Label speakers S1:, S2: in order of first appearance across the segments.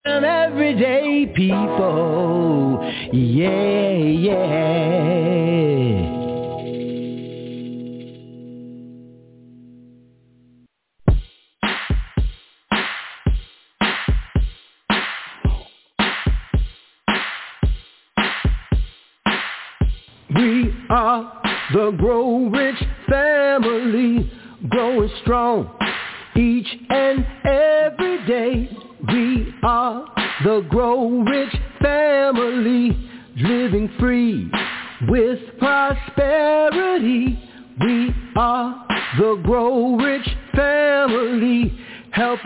S1: And everyday people, yeah, yeah. We are the Grow Rich family, growing strong each and every day. We are the Grow Rich family, living free with prosperity. We are the Grow Rich family, helping.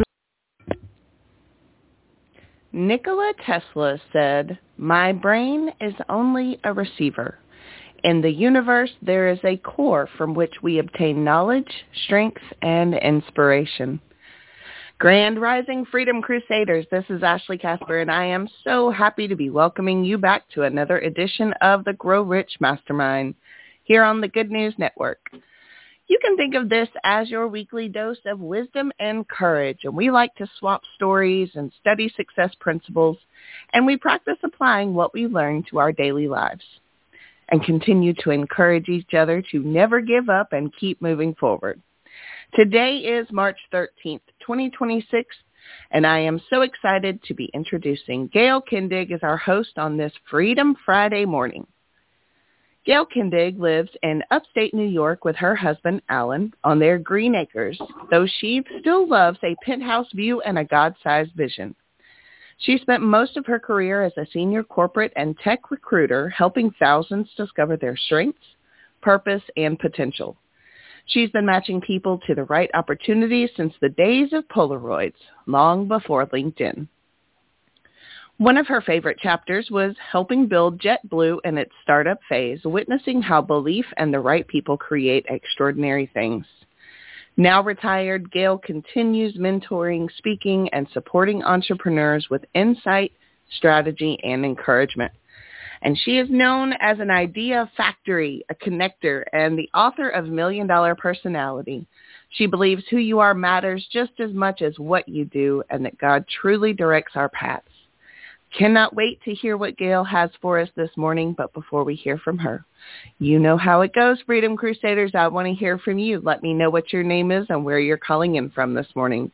S2: Nikola Tesla said, "My brain is only a receiver. In the universe, there is a core from which we obtain knowledge, strength, and inspiration." Grand Rising Freedom Crusaders, this is Ashley Casper, and I am so happy to be welcoming you back to another edition of the Grow Rich Mastermind here on the Good News Network. You can think of this as your weekly dose of wisdom and courage, and we like to swap stories and study success principles, and we practice applying what we learn to our daily lives and continue to encourage each other to never give up and keep moving forward. Today is March 13th, 2026, and I am so excited to be introducing Gail Kindig as our host on this Freedom Friday morning. Gail Kindig lives in upstate New York with her husband, Alan, on their green acres, though she still loves a penthouse view and a God-sized vision. She spent most of her career as a senior corporate and tech recruiter, helping thousands discover their strengths, purpose, and potential. She's been matching people to the right opportunities since the days of Polaroids, long before LinkedIn. One of her favorite chapters was helping build JetBlue in its startup phase, witnessing how belief and the right people create extraordinary things. Now retired, Gail continues mentoring, speaking, and supporting entrepreneurs with insight, strategy, and encouragement. And she is known as an idea factory, a connector, and the author of Million Dollar Personality. She believes who you are matters just as much as what you do, and that God truly directs our paths. Cannot wait to hear what Gail has for us this morning, but before we hear from her, you know how it goes, Freedom Crusaders. I want to hear from you. Let me know what your name is and where you're calling in from this morning.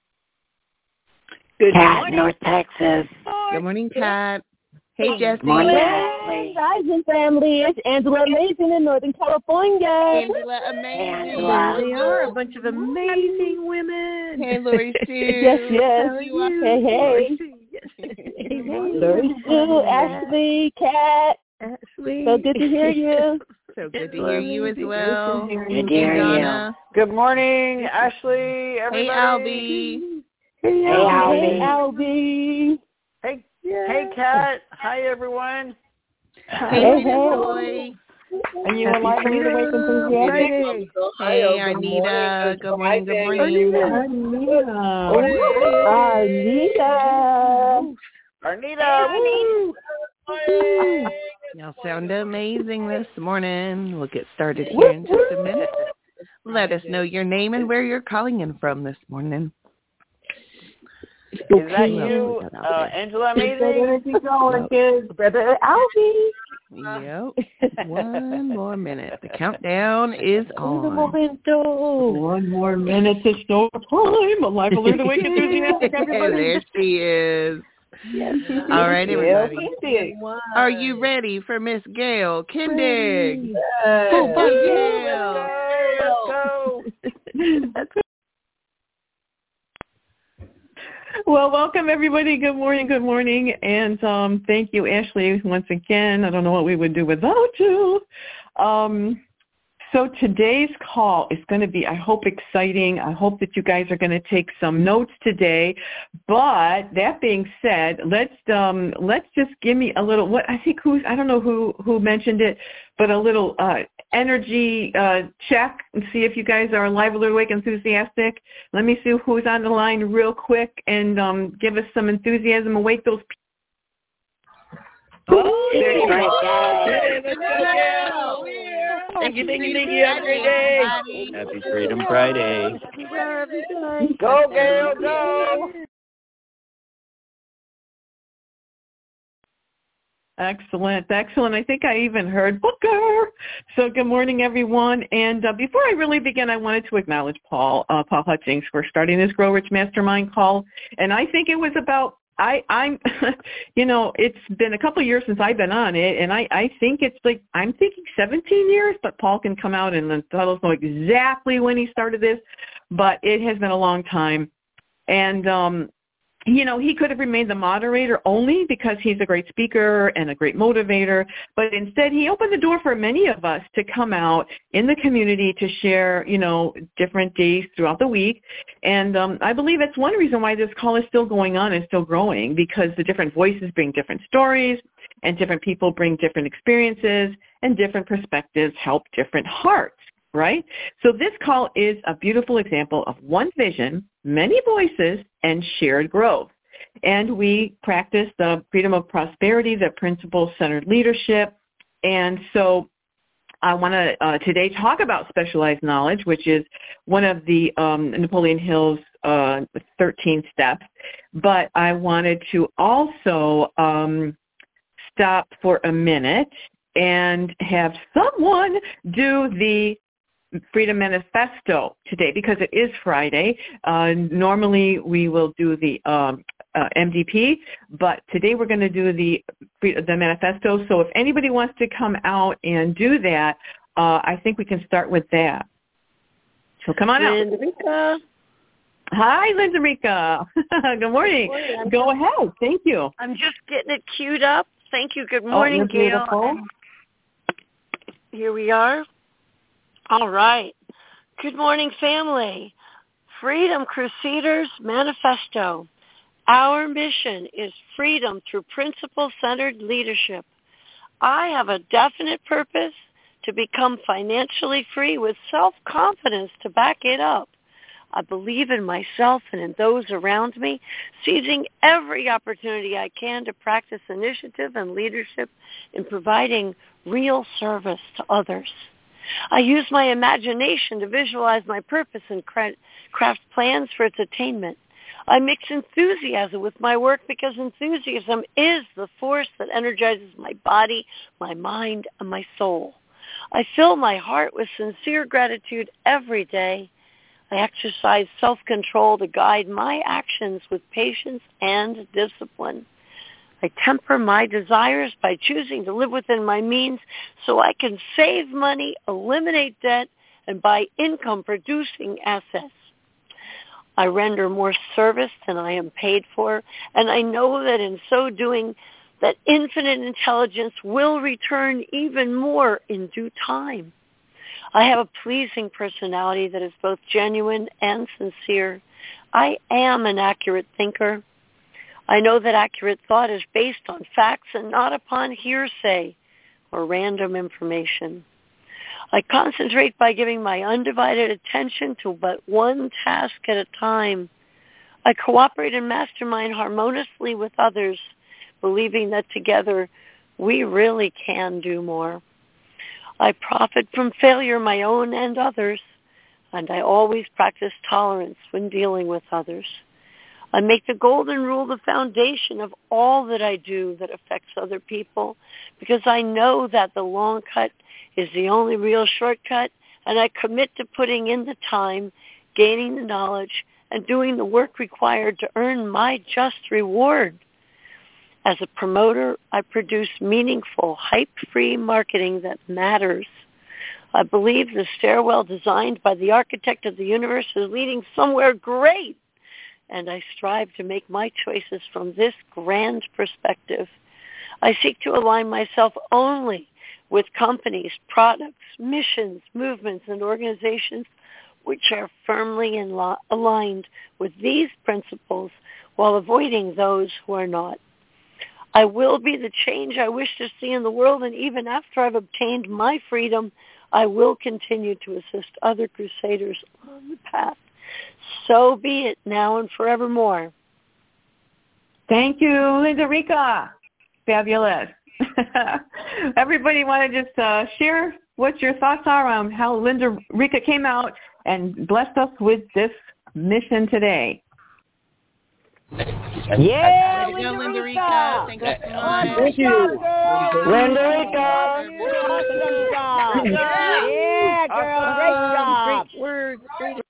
S3: Good morning, North Texas.
S2: Good morning, Kat. Hey, Jesse.
S3: Good morning, Ashley.
S4: Rising family. It's Angela Amazing in Northern California.
S2: Angela Amazing.
S3: Angela.
S5: They are a bunch of amazing women.
S2: Hey, Lori Sue.
S4: Yes. Hey.
S5: Hey.
S4: Lori Sue, Ashley, Kat.
S5: Ashley.
S4: So good to hear you.
S2: So good to hear you as well.
S3: Good to hear you.
S6: Good morning, Ashley, everybody.
S2: Hey,
S4: Albie.
S6: Hey, Kat. Hi, everyone.
S2: Hey, boy.
S4: And you would like me to wake enthusiastic?
S2: Hey, Arnita. Good morning.
S4: Arnita.
S6: Woo!
S2: Y'all sound amazing this morning. We'll get started here in just a minute. Let us know your name and where you're calling in from this morning.
S6: Is that you, Angela Amazing?
S4: Brother Albie.
S2: Yep. One more minute. The countdown is on.
S4: One more minute to start time. Alive, alert, awake, enthusiastic, everybody.
S2: There she is.
S4: Yes.
S2: All right, everybody. Are you ready for Miss Gail Kindig?
S6: Gail. Let's go.
S4: Well, welcome everybody. Good morning, and thank you, Ashley, once again. I don't know what we would do without you. So today's call is going to be, I hope, exciting. I hope that you guys are going to take some notes today. But that being said, let's just give me a little. I don't know who mentioned it, but a little energy check and see if you guys are alive, alert, awake, enthusiastic. Let me see who's on the line real quick and give us some enthusiasm. Awake those.
S6: Thank you. Have a great day.
S7: Happy Freedom Friday.
S6: Go, Gail, go.
S4: Excellent. I think I even heard Booker. So good morning, everyone. And before I really begin, I wanted to acknowledge Paul Hutchings for starting this Grow Rich Mastermind call. And I think it was about, I'm, it's been a couple of years since I've been on it, and I think it's like, I'm thinking 17 years, but Paul can come out and let us know exactly when he started this, but it has been a long time. And, he could have remained the moderator only because he's a great speaker and a great motivator, but instead he opened the door for many of us to come out in the community to share, different days throughout the week. And I believe it's one reason why this call is still going on and still growing, because the different voices bring different stories and different people bring different experiences and different perspectives help different hearts. Right? So this call is a beautiful example of one vision, many voices, and shared growth. And we practice the freedom of prosperity, the principle-centered leadership. And so I want to today talk about specialized knowledge, which is one of the Napoleon Hill's 13 steps. But I wanted to also stop for a minute and have someone do the Freedom Manifesto today, because it is Friday. Normally we will do the MDP, but today we're going to do the manifesto. So if anybody wants to come out and do that, I think we can start with that. So come on out.
S5: Linda Rika.
S4: Hi, Linda Rika. Good morning. Go ahead. Thank you.
S5: I'm just getting it queued up. Thank you. Good morning, Gail. Here we are. All right. Good morning, family. Freedom Crusaders Manifesto. Our mission is freedom through principle-centered leadership. I have a definite purpose to become financially free with self-confidence to back it up. I believe in myself and in those around me, seizing every opportunity I can to practice initiative and leadership in providing real service to others. I use my imagination to visualize my purpose and craft plans for its attainment. I mix enthusiasm with my work because enthusiasm is the force that energizes my body, my mind, and my soul. I fill my heart with sincere gratitude every day. I exercise self-control to guide my actions with patience and discipline. I temper my desires by choosing to live within my means so I can save money, eliminate debt, and buy income-producing assets. I render more service than I am paid for, and I know that in so doing, that infinite intelligence will return even more in due time. I have a pleasing personality that is both genuine and sincere. I am an accurate thinker. I know that accurate thought is based on facts and not upon hearsay or random information. I concentrate by giving my undivided attention to but one task at a time. I cooperate and mastermind harmoniously with others, believing that together we really can do more. I profit from failure, my own and others, and I always practice tolerance when dealing with others. I make the golden rule the foundation of all that I do that affects other people, because I know that the long cut is the only real shortcut, and I commit to putting in the time, gaining the knowledge, and doing the work required to earn my just reward. As a promoter, I produce meaningful, hype-free marketing that matters. I believe the stairwell designed by the architect of the universe is leading somewhere great, and I strive to make my choices from this grand perspective. I seek to align myself only with companies, products, missions, movements, and organizations which are firmly aligned with these principles while avoiding those who are not. I will be the change I wish to see in the world, and even after I've obtained my freedom, I will continue to assist other crusaders on the path. So be it now and forevermore.
S4: Thank you, Linda Rika. Fabulous. Everybody want to just share what your thoughts are on how Linda Rika came out and blessed us with this mission today?
S6: Yeah, Linda Rika. Thank you.
S7: Linda.
S6: Awesome job. Yeah, girl. Great job.
S2: Great work. Great.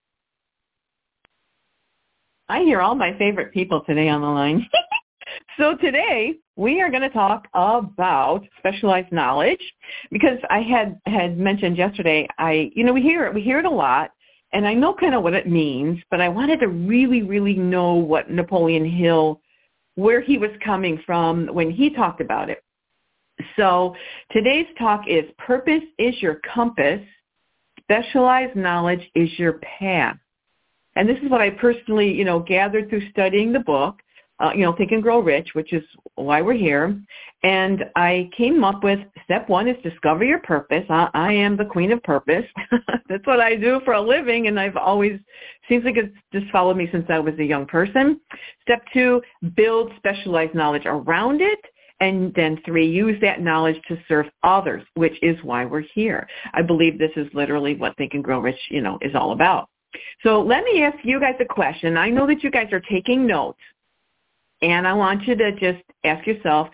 S4: I hear all my favorite people today on the line. So today we are going to talk about specialized knowledge because I had mentioned yesterday, we hear it a lot, and I know kind of what it means, but I wanted to really, really know what Napoleon Hill, where he was coming from when he talked about it. So today's talk is purpose is your compass, specialized knowledge is your path. And this is what I personally, gathered through studying the book, Think and Grow Rich, which is why we're here. And I came up with step one is discover your purpose. I am the queen of purpose. That's what I do for a living, and I've always, seems like it's just followed me since I was a young person. Step two, build specialized knowledge around it. And then three, use that knowledge to serve others, which is why we're here. I believe this is literally what Think and Grow Rich, is all about. So let me ask you guys a question. I know that you guys are taking notes, and I want you to just ask yourself,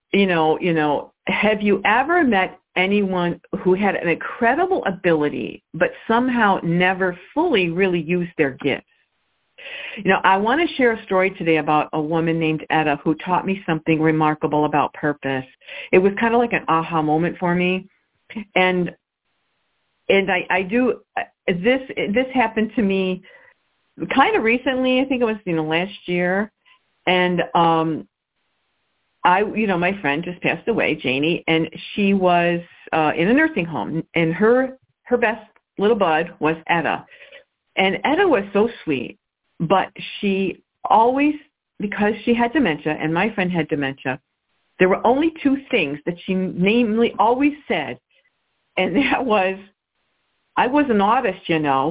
S4: have you ever met anyone who had an incredible ability but somehow never fully really used their gifts? I want to share a story today about a woman named Etta who taught me something remarkable about purpose. It was kind of like an aha moment for me. And I do, this happened to me kind of recently. I think it was, last year. And my friend just passed away, Janie, and she was in a nursing home, and her best little bud was Etta. And Etta was so sweet, but she always, because she had dementia and my friend had dementia, there were only two things that she namely always said, and that was, I was an artist,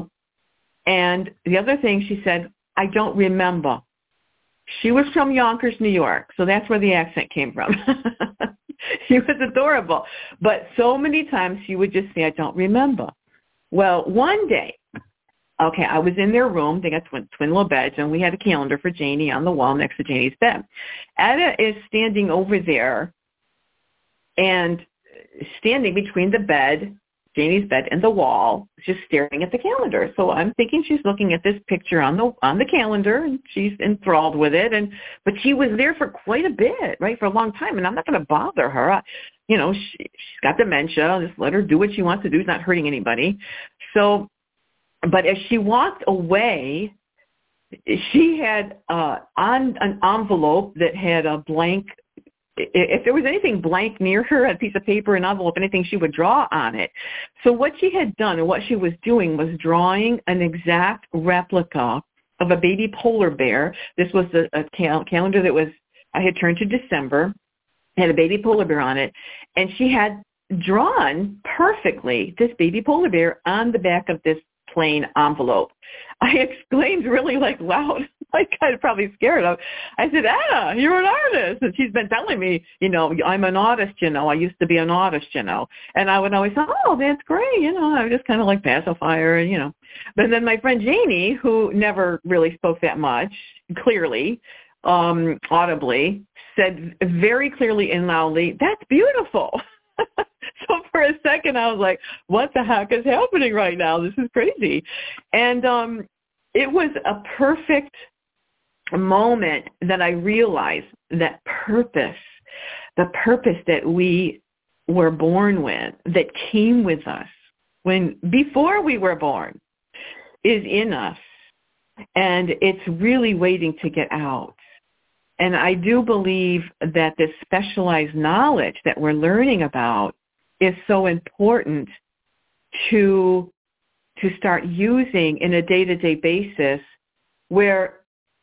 S4: and the other thing she said, I don't remember. She was from Yonkers, New York, so that's where the accent came from. She was adorable. But so many times she would just say, I don't remember. Well, one day, I was in their room. They got twin little beds, and we had a calendar for Janie on the wall next to Janie's bed. Etta is standing over there and standing between the bed, Janie's bed, and the wall, just staring at the calendar. So I'm thinking she's looking at this picture on the calendar, and she's enthralled with it. But she was there for quite a bit, right, for a long time, and I'm not going to bother her. She's got dementia. Just let her do what she wants to do. It's not hurting anybody. So, but as she walked away, she had on an envelope that had a blank. If there was anything blank near her, a piece of paper, an envelope, anything, she would draw on it. So what she had done and what she was doing was drawing an exact replica of a baby polar bear. This was a calendar that I had turned to December, had a baby polar bear on it, and she had drawn perfectly this baby polar bear on the back of this plain envelope. I exclaimed really loud, kind of probably scared of. I said, Anna, you're an artist. And she's been telling me, I'm an artist, I used to be an artist, And I would always say, oh, that's great. I would just kind of pacify her, But then my friend Janie, who never really spoke that much, clearly, audibly, said very clearly and loudly, that's beautiful. So for a second, I was like, what the heck is happening right now? This is crazy. And it was a perfect moment that I realized that purpose, the purpose that we were born with, that came with us before we were born, is in us. And it's really waiting to get out. And I do believe that this specialized knowledge that we're learning about is so important to start using in a day-to-day basis where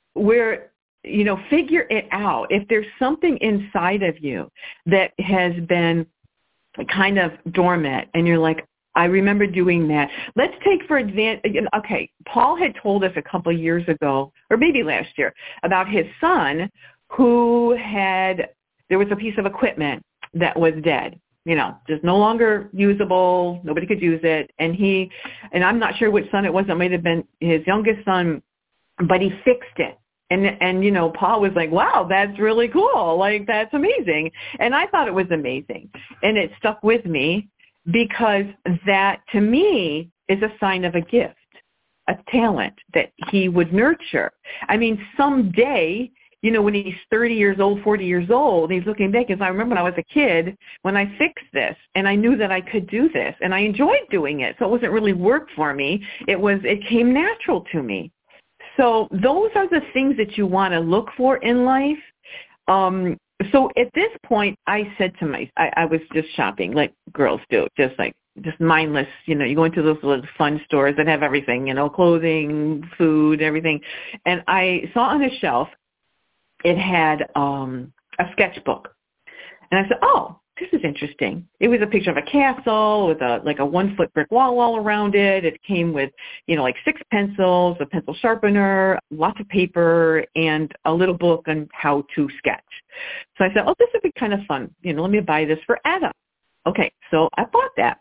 S4: figure it out. If there's something inside of you that has been kind of dormant and you're like, I remember doing that. Let's take for example, Paul had told us a couple of years ago, or maybe last year, about his son who there was a piece of equipment that was dead, just no longer usable. Nobody could use it. And I'm not sure which son it was. It might have been his youngest son, but he fixed it. And you know, Paul was like, wow, that's really cool. Like, that's amazing. And I thought it was amazing. And it stuck with me because that, to me, is a sign of a gift, a talent that he would nurture. I mean, someday, you know, when he's 30 years old, 40 years old, he's looking back, because I remember when I was a kid, when I fixed this, and I knew that I could do this, and I enjoyed doing it. So it wasn't really work for me. It came natural to me. So those are the things that you want to look for in life. So at this point, I said to I was just shopping like girls do, just mindless, you know, you go into those little fun stores that have everything, you know, clothing, food, everything. And I saw on a shelf, it had a sketchbook. And I said, oh, this is interesting. It was a picture of a castle with a 1-foot brick wall all around it. It came with, you know, like 6 pencils, a pencil sharpener, lots of paper, and a little book on how to sketch. So I said, oh, this would be kind of fun. You know, let me buy this for Etta. Okay, so I bought that.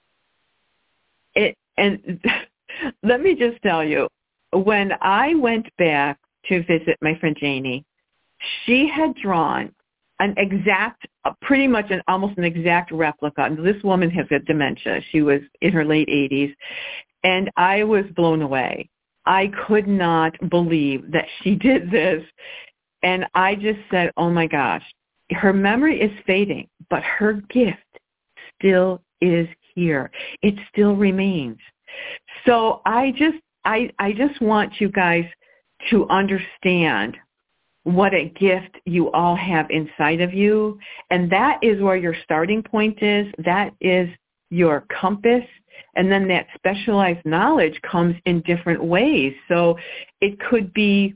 S4: And let me just tell you, when I went back to visit my friend Janie, she had drawn an exact, pretty much almost an exact replica. And this woman has got dementia. She was in her late 80s. And I was blown away. I could not believe that she did this. And I just said, oh my gosh, her memory is fading, but her gift still is here. It still remains. So I just want you guys to understand what a gift you all have inside of you. And that is where your starting point is. That is your compass. And then that specialized knowledge comes in different ways. So it could be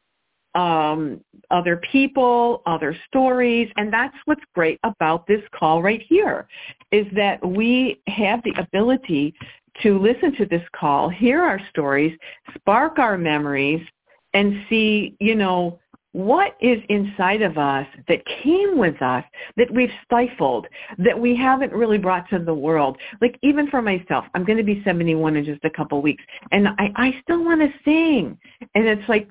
S4: other people, other stories. And that's what's great about this call right here, is that we have the ability to listen to this call, hear our stories, spark our memories, and see, you know, what is inside of us that came with us, that we've stifled, that we haven't really brought to the world. Like, even for myself, I'm going to be 71 in just a couple of weeks, and I still want to sing. And it's like,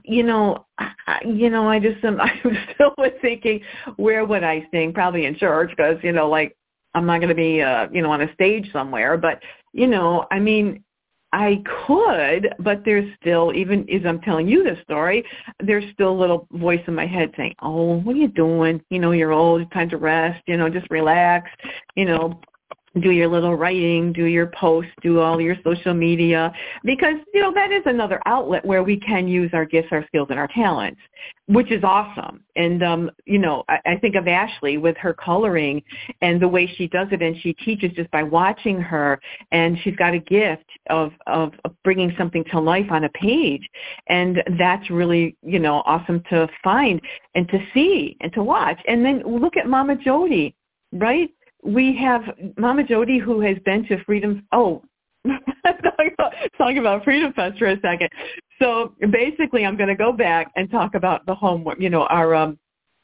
S4: I'm still thinking, where would I sing? Probably in church, because, like, I'm not going to be, on a stage somewhere. But, I mean, I could, but there's still, even as I'm telling you this story, there's still a little voice in my head saying, oh, what are you doing? You're old, it's time to rest, just relax, do your little writing, do your posts, do all your social media, because, that is another outlet where we can use our gifts, our skills, and our talents, which is awesome. And, I think of Ashley with her coloring and the way she does it, and she teaches just by watching her, and she's got a gift of bringing something to life on a page. And that's really, awesome to find and to see and to watch. And then look at Mama Jody, right? We have Mama Jody, who has been to Freedom. Oh, talking about Freedom Fest for a second. So basically, I'm going to go back and talk about the homework. Our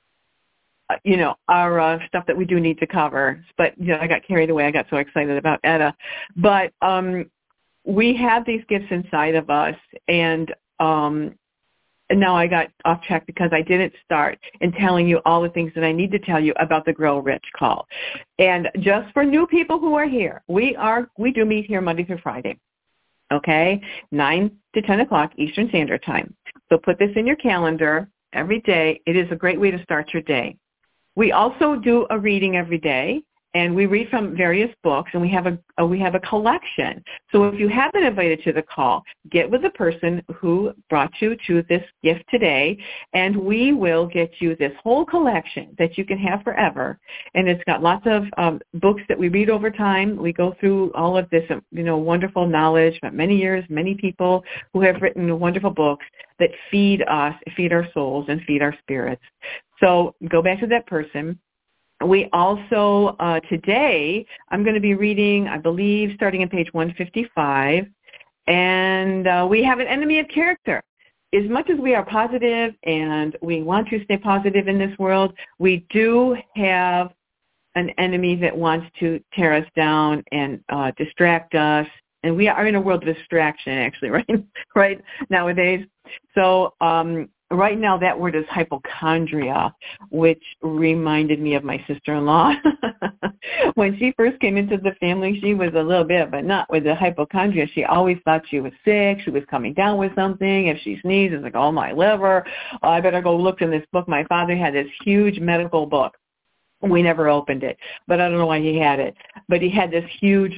S4: stuff that we do need to cover. But I got carried away. I got so excited about Etta. But we have these gifts inside of us, and now I got off track because I didn't start in telling you all the things that I need to tell you about the Grow Rich call. And just for new people who are here, we do meet here Monday through Friday, okay, 9 to 10 o'clock Eastern Standard Time. So put this in your calendar every day. It is a great way to start your day. We also do a reading every day. And we read from various books, and we have a collection. So if you have been invited to the call, get with the person who brought you to this gift today, and we will get you this whole collection that you can have forever. And it's got lots of books that we read over time. We go through all of this, wonderful knowledge from many years, many people who have written wonderful books that feed us, feed our souls, and feed our spirits. So go back to that person. We also, today, I'm going to be reading, I believe, starting on page 155, and we have an enemy of character. As much as we are positive and we want to stay positive in this world, we do have an enemy that wants to tear us down and distract us. And we are in a world of distraction, actually, right nowadays. So right now that word is hypochondria, which reminded me of my sister-in-law. When she first came into the family, she was a little bit, but not with the hypochondria. She always thought she was sick. She was coming down with something. If she sneezed, it's like, oh, my liver. I better go look in this book. My father had this huge medical book. We never opened it, but I don't know why he had it. But he had this huge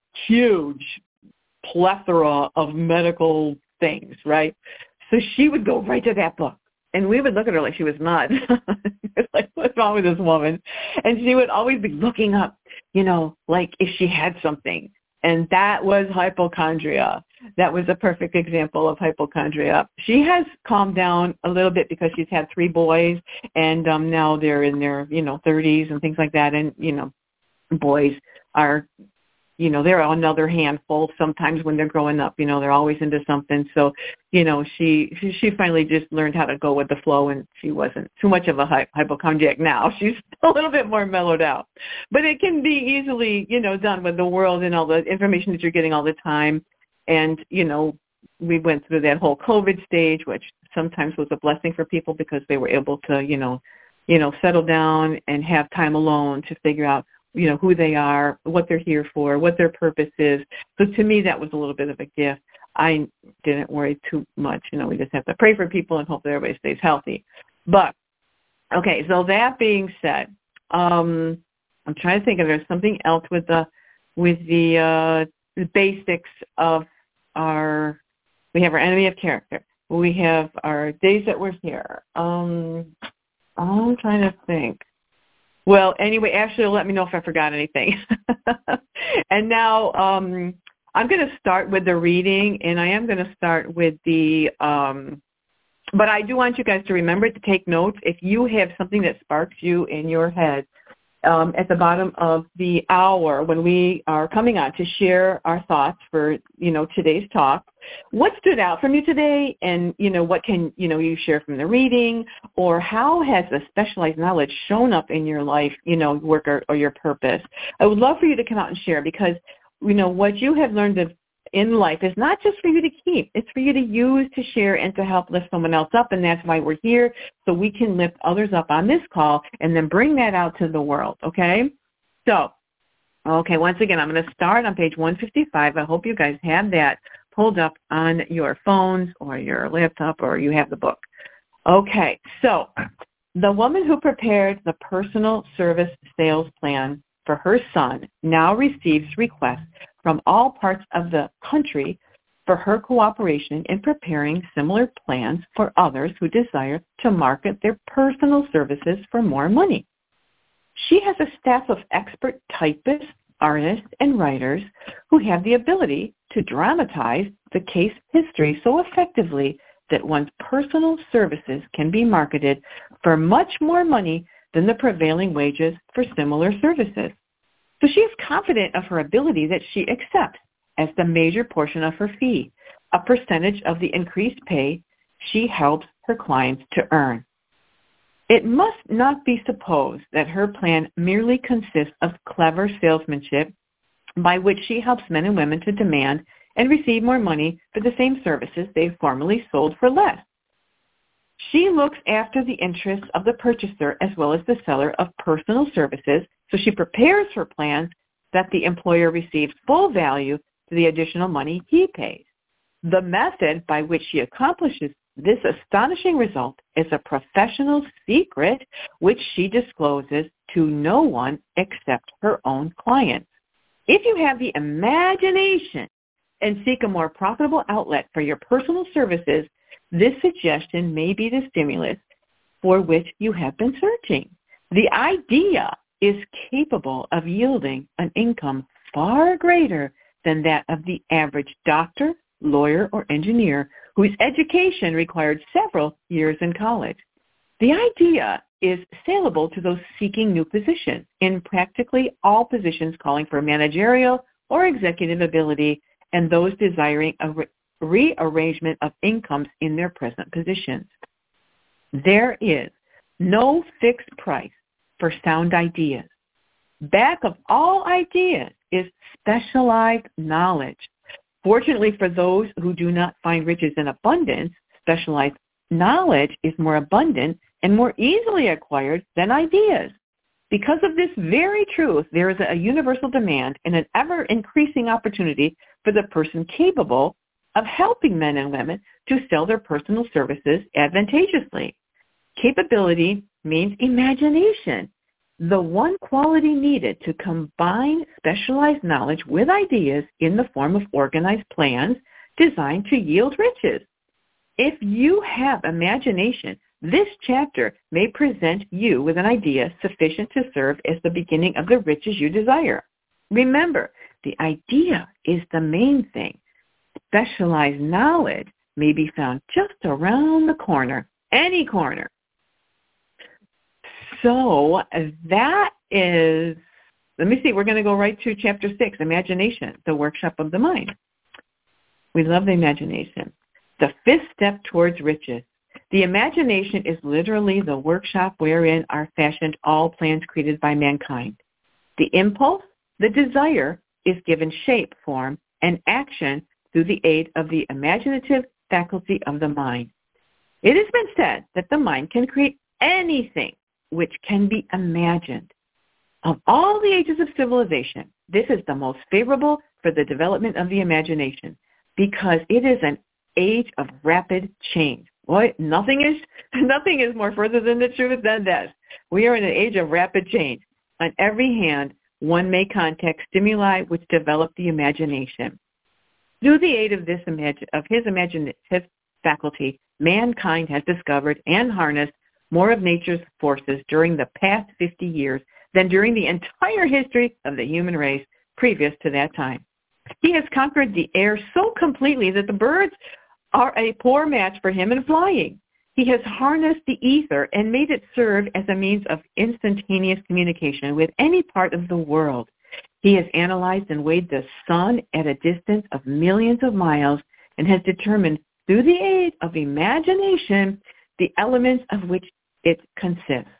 S4: plethora of medical things, right? So she would go right to that book, and we would look at her like she was nuts. It's like, what's wrong with this woman? And she would always be looking up, like if she had something. And that was hypochondria. That was a perfect example of hypochondria. She has calmed down a little bit because she's had 3 boys, and now they're in their, 30s and things like that. And, boys are, they're another handful sometimes when they're growing up. They're always into something. So, she finally just learned how to go with the flow, and she wasn't too much of a hypochondriac now. She's a little bit more mellowed out. But it can be easily, done with the world and all the information that you're getting all the time. And, we went through that whole COVID stage, which sometimes was a blessing for people because they were able to, settle down and have time alone to figure out, who they are, what they're here for, what their purpose is. So to me, that was a little bit of a gift. I didn't worry too much. We just have to pray for people and hope that everybody stays healthy. But, okay, so that being said, I'm trying to think if there's something else with the basics of we have our enemy of character. We have our days that we're here. I'm trying to think. Well, anyway, Ashley will let me know if I forgot anything. And now I'm going to start with the reading, and I am going to start with the but I do want you guys to remember to take notes. If you have something that sparks you in your head, at the bottom of the hour when we are coming on to share our thoughts for, today's talk, what stood out from you today, and, what can, you share from the reading, or how has the specialized knowledge shown up in your life, work or your purpose? I would love for you to come out and share because, what you have learned in life is not just for you to keep. It's for you to use, to share, and to help lift someone else up. And that's why we're here, so we can lift others up on this call and then bring that out to the world, okay? So, once again, I'm going to start on page 155. I hope you guys have that pulled up on your phones or your laptop, or you have the book. Okay, so the woman who prepared the personal service sales plan for her son now receives requests from all parts of the country for her cooperation in preparing similar plans for others who desire to market their personal services for more money. She has a staff of expert typists, artists, and writers who have the ability to dramatize the case history so effectively that one's personal services can be marketed for much more money than the prevailing wages for similar services. So she is confident of her ability that she accepts as the major portion of her fee, a percentage of the increased pay she helps her clients to earn. It must not be supposed that her plan merely consists of clever salesmanship by which she helps men and women to demand and receive more money for the same services they formerly sold for less. She looks after the interests of the purchaser as well as the seller of personal services, so she prepares her plans that the employer receives full value for the additional money he pays. The method by which she accomplishes this astonishing result is a professional secret which she discloses to no one except her own clients. If you have the imagination and seek a more profitable outlet for your personal services, this suggestion may be the stimulus for which you have been searching. The idea is capable of yielding an income far greater than that of the average doctor, lawyer, or engineer whose education required several years in college. The idea is saleable to those seeking new positions in practically all positions calling for managerial or executive ability, and those desiring a rearrangement of incomes in their present positions. There is no fixed price for sound ideas. Back of all ideas is specialized knowledge. Fortunately for those who do not find riches in abundance, specialized knowledge is more abundant and more easily acquired than ideas. Because of this very truth, there is a universal demand and an ever-increasing opportunity for the person capable of helping men and women to sell their personal services advantageously. Capability means imagination, the one quality needed to combine specialized knowledge with ideas in the form of organized plans designed to yield riches. If you have imagination, this chapter may present you with an idea sufficient to serve as the beginning of the riches you desire. Remember, the idea is the main thing. Specialized knowledge may be found just around the corner, any corner. So that is, let me see, we're going to go right to Chapter 6, Imagination, the workshop of the mind. We love the imagination. The fifth step towards riches. The imagination is literally the workshop wherein are fashioned all plans created by mankind. The impulse, the desire, is given shape, form, and action through the aid of the imaginative faculty of the mind. It has been said that the mind can create anything which can be imagined. Of all the ages of civilization, this is the most favorable for the development of the imagination because it is an age of rapid change. Boy, nothing is more further than the truth than this. We are in an age of rapid change. On every hand, one may contact stimuli which develop the imagination. Through the aid of his imaginative faculty, mankind has discovered and harnessed more of nature's forces during the past 50 years than during the entire history of the human race previous to that time. He has conquered the air so completely that the birds are a poor match for him in flying. He has harnessed the ether and made it serve as a means of instantaneous communication with any part of the world. He has analyzed and weighed the sun at a distance of millions of miles and has determined through the aid of imagination the elements of which it consists.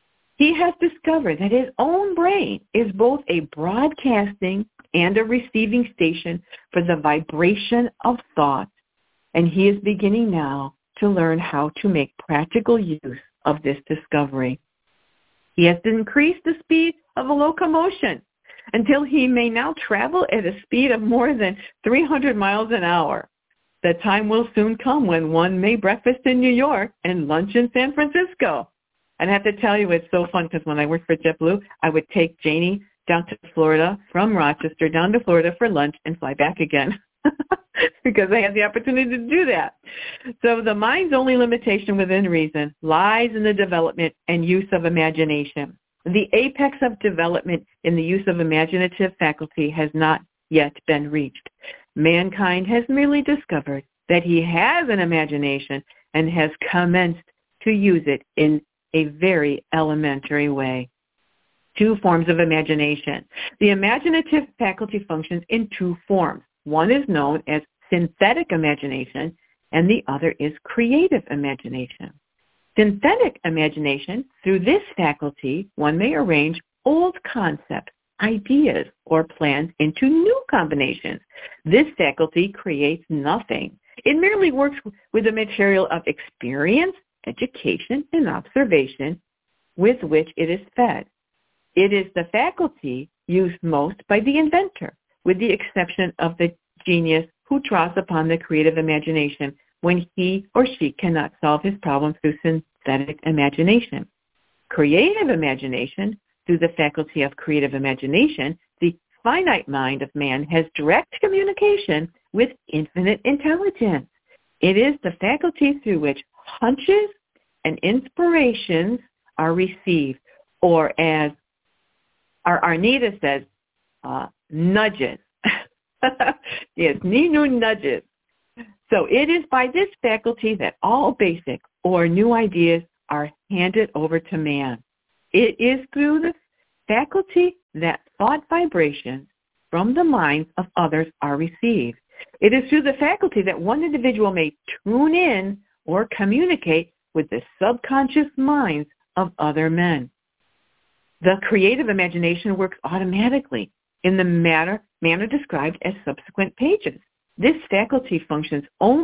S4: He has discovered that his own brain is both a broadcasting and a receiving station for the vibration of thought, and he is beginning now to learn how to make practical use of this discovery. He has increased the speed of a locomotion until he may now travel at a speed of more than 300 miles an hour. The time will soon come when one may breakfast in New York and lunch in San Francisco. And I have to tell you, it's so fun because when I worked for JetBlue, I would take Janie down to Florida, from Rochester down to Florida for lunch and fly back again because I had the opportunity to do that. So the mind's only limitation within reason lies in the development and use of imagination. The apex of development in the use of imaginative faculty has not yet been reached. Mankind has merely discovered that he has an imagination and has commenced to use it in a very elementary way. Two forms of imagination. The imaginative faculty functions in two forms. One is known as synthetic imagination, and the other is creative imagination. Synthetic imagination, through this faculty, one may arrange old concepts, ideas, or plans into new combinations. This faculty creates nothing. It merely works with the material of experience, education, and observation with which it is fed. It is the faculty used most by the inventor, with the exception of the genius who draws upon the creative imagination when he or she cannot solve his problem through synthetic imagination. Creative imagination, through the faculty of creative imagination, the finite mind of man has direct communication with infinite intelligence. It is the faculty through which hunches and inspirations are received, or as our Arnita says, nudges. Yes, Ninu nudges. So it is by this faculty that all basic or new ideas are handed over to man. It is through the faculty that thought vibrations from the minds of others are received. It is through the faculty that one individual may tune in or communicate with the subconscious minds of other men. The creative imagination works automatically in the manner described as subsequent pages. This faculty functions only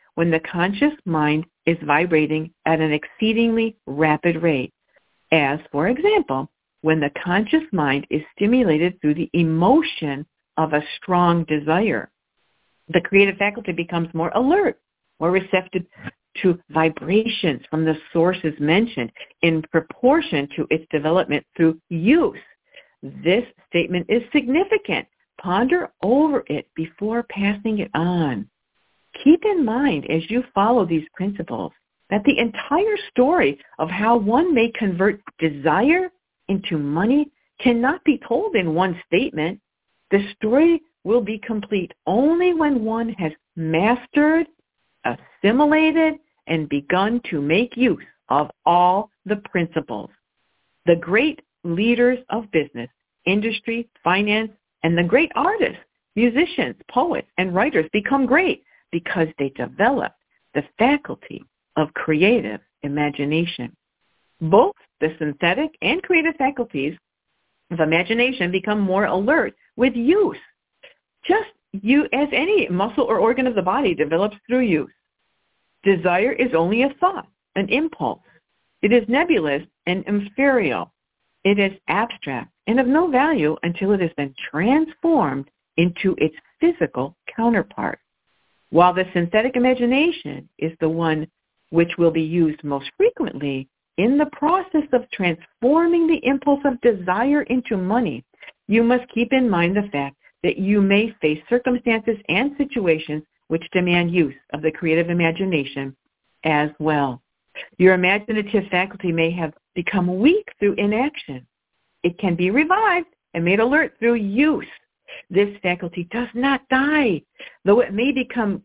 S4: when the conscious mind is vibrating at an exceedingly rapid rate, as, for example, when the conscious mind is stimulated through the emotion of a strong desire. The creative faculty becomes more alert, more receptive to vibrations from the sources mentioned in proportion to its development through use. This statement is significant. Ponder over it before passing it on. Keep in mind as you follow these principles that the entire story of how one may convert desire into money cannot be told in one statement. The story will be complete only when one has mastered, assimilated, and begun to make use of all the principles. The great leaders of business, industry, finance, and the great artists, musicians, poets, and writers become great because they develop the faculty of creative imagination. Both the synthetic and creative faculties of imagination become more alert with use. Just as any muscle or organ of the body develops through use. Desire is only a thought, an impulse. It is nebulous and ethereal. It is abstract and of no value until it has been transformed into its physical counterpart. While the synthetic imagination is the one which will be used most frequently in the process of transforming the impulse of desire into money, you must keep in mind the fact that you may face circumstances and situations which demand use of the creative imagination as well. Your imaginative faculty may have become weak through inaction. It can be revived and made alert through use. This faculty does not die, though it may become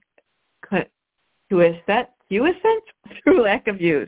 S4: quiescent through lack of use.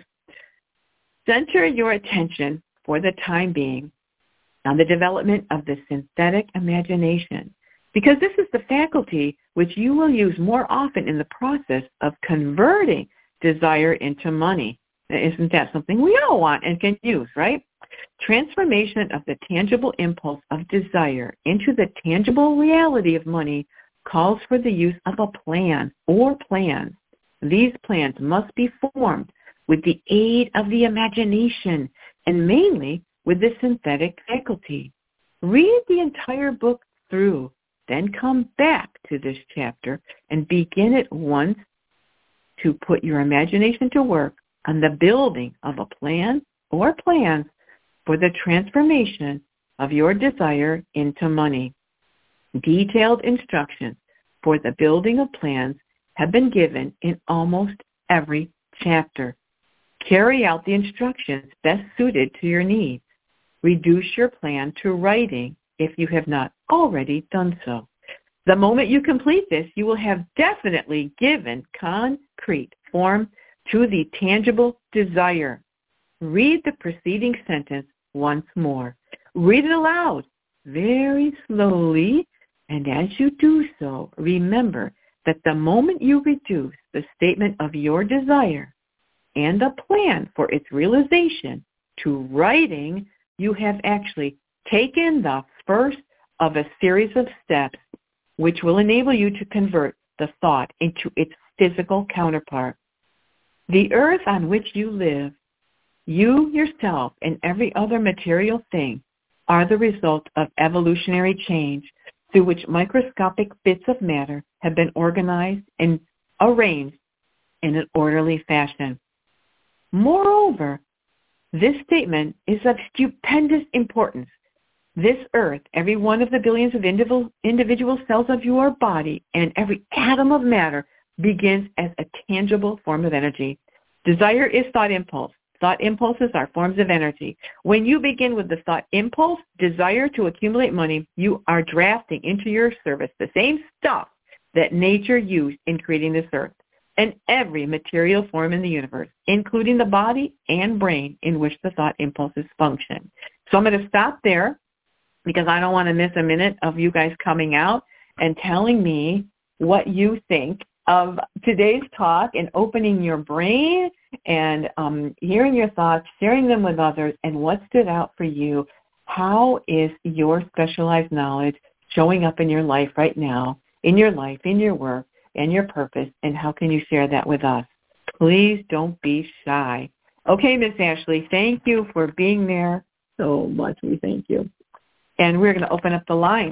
S4: Center your attention for the time being on the development of the synthetic imagination, because this is the faculty which you will use more often in the process of converting desire into money. Isn't that something we all want and can use, right? Transformation of the tangible impulse of desire into the tangible reality of money calls for the use of a plan or plans. These plans must be formed with the aid of the imagination and mainly with the synthetic faculty. Read the entire book through, then come back to this chapter and begin at once to put your imagination to work on the building of a plan or plans for the transformation of your desire into money. Detailed instructions for the building of plans have been given in almost every chapter. Carry out the instructions best suited to your needs. Reduce your plan to writing if you have not already done so. The moment you complete this, you will have definitely given concrete form to the tangible desire. Read the preceding sentence once more. Read it aloud, very slowly, and as you do so, remember that the moment you reduce the statement of your desire and the plan for its realization to writing, you have actually taken the first of a series of steps which will enable you to convert the thought into its physical counterpart. The earth on which you live, you yourself and every other material thing are the result of evolutionary change through which microscopic bits of matter have been organized and arranged in an orderly fashion. Moreover, this statement is of stupendous importance. This earth, every one of the billions of individual cells of your body, and every atom of matter begins as a tangible form of energy. Desire is thought impulse. Thought impulses are forms of energy. When you begin with the thought impulse, desire to accumulate money, you are drafting into your service the same stuff that nature used in creating this earth and every material form in the universe, including the body and brain in which the thought impulses function. So I'm going to stop there because I don't want to miss a minute of you guys coming out and telling me what you think of today's talk and opening your brain and hearing your thoughts, sharing them with others, and what stood out for you. How is your specialized knowledge showing up in your life right now, in your life, in your work, and your purpose, and how can you share that with us? Please don't be shy. Okay, Miss Ashley, thank you for being there so much. We thank you. And we're going to open up the line.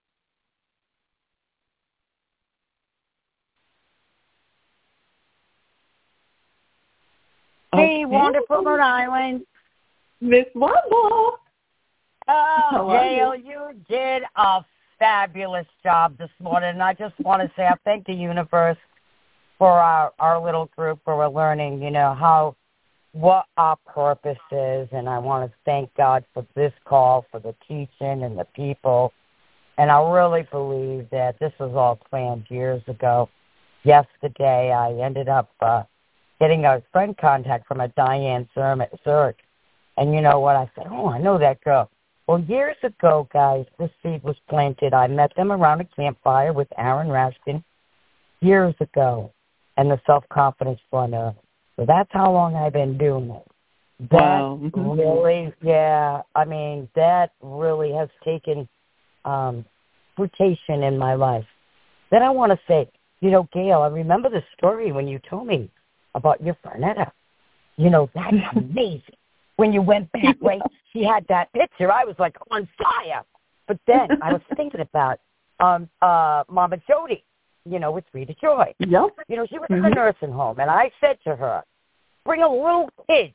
S6: Hey, wonderful Rhode Island.
S4: Miss Womble.
S6: Oh, Gail, you did a fabulous job this morning. And I just want to say I thank the universe for our little group where we're learning, what our purpose is. And I want to thank God for this call, for the teaching and the people. And I really believe that this was all planned years ago. Yesterday, I ended up getting a friend contact from a Diane Zurich. And you know what? I said, I know that girl. Well, years ago, guys, this seed was planted. I met them around a campfire with Aaron Raskin years ago and the Self-Confidence Formula. So that's how long I've been doing it. That really, that really has taken fruition in my life. Then I want to say, Gail, I remember the story when you told me about your Fernetta. That's amazing. When you went back, right, she had that picture. I was like on fire. But then I was thinking about Mama Jody, with Rita Joy.
S4: Yep.
S6: She was in a nursing home, and I said to her, bring a little kid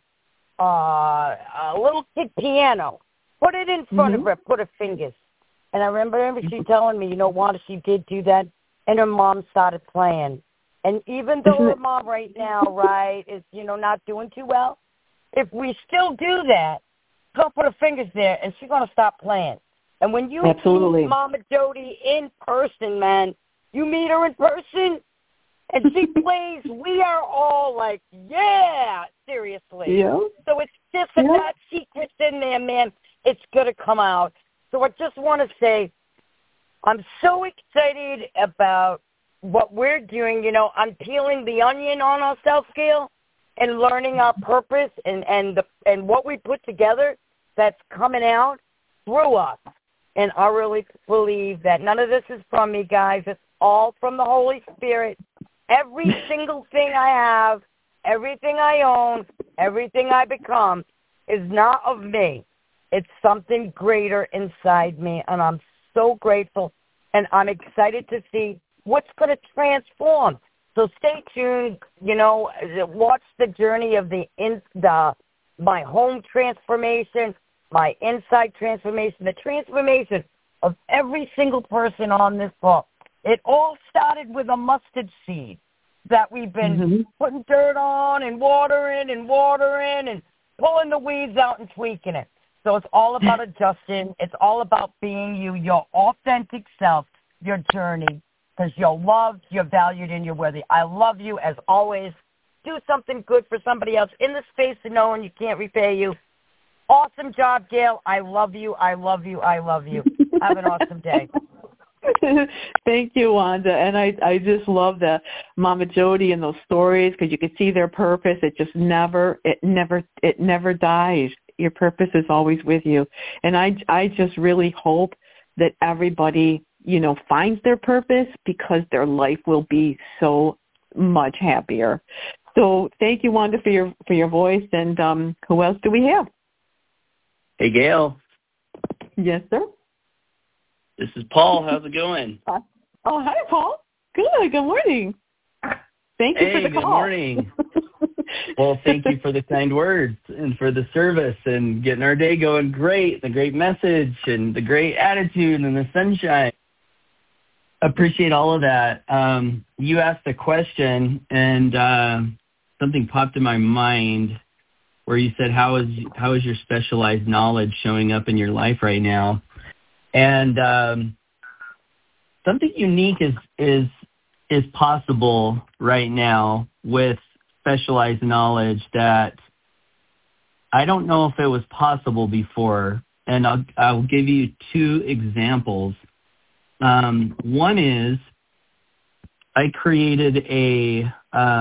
S6: piano, put it in front of her, put her fingers. And I remember she telling me, Wanda, she did do that, and her mom started playing. And even though her mom right now, right, is, not doing too well, if we still do that, she'll put her fingers there, and she's going to stop playing. And when you meet Mama Jody in person, man, you meet her in person, and she plays, we are all like, yeah, seriously. Yeah. So it's just that secret's in there, man. It's going to come out. So I just want to say I'm so excited about what we're doing. I'm peeling the onion on our self-scale and learning our purpose and what we put together that's coming out through us. And I really believe that none of this is from me, guys. It's all from the Holy Spirit. Every single thing I have, everything I own, everything I become is not of me. It's something greater inside me, and I'm so grateful, and I'm excited to see what's going to transform. So stay tuned, watch the journey of my home transformation, my inside transformation, the transformation of every single person on this call. It all started with a mustard seed that we've been putting dirt on and watering and pulling the weeds out and tweaking it. So it's all about adjusting. It's all about being you, your authentic self, your journey, because you're loved, you're valued, and you're worthy. I love you as always. Do something good for somebody else in the space of knowing you can't repay you. Awesome job, Gail. I love you. I love you. I love you. Have an awesome day.
S4: Thank you, Wanda. And I just love the Mama Jody and those stories because you can see their purpose. It just never dies. Your purpose is always with you. And I just really hope that everybody, finds their purpose because their life will be so much happier. So thank you, Wanda, for your voice. And who else do we have?
S7: Hey, Gail.
S4: Yes, sir.
S7: This is Paul. How's it going?
S4: Hi, Paul. Good. Good morning. Thank you for the call.
S7: Good morning. Well, thank you for the kind words and for the service and getting our day going great, the great message and the great attitude and the sunshine. Appreciate all of that. You asked a question and something popped in my mind where you said, how is your specialized knowledge showing up in your life right now? And something unique is possible right now with specialized knowledge that I don't know if it was possible before. And I'll give you two examples. One is I created a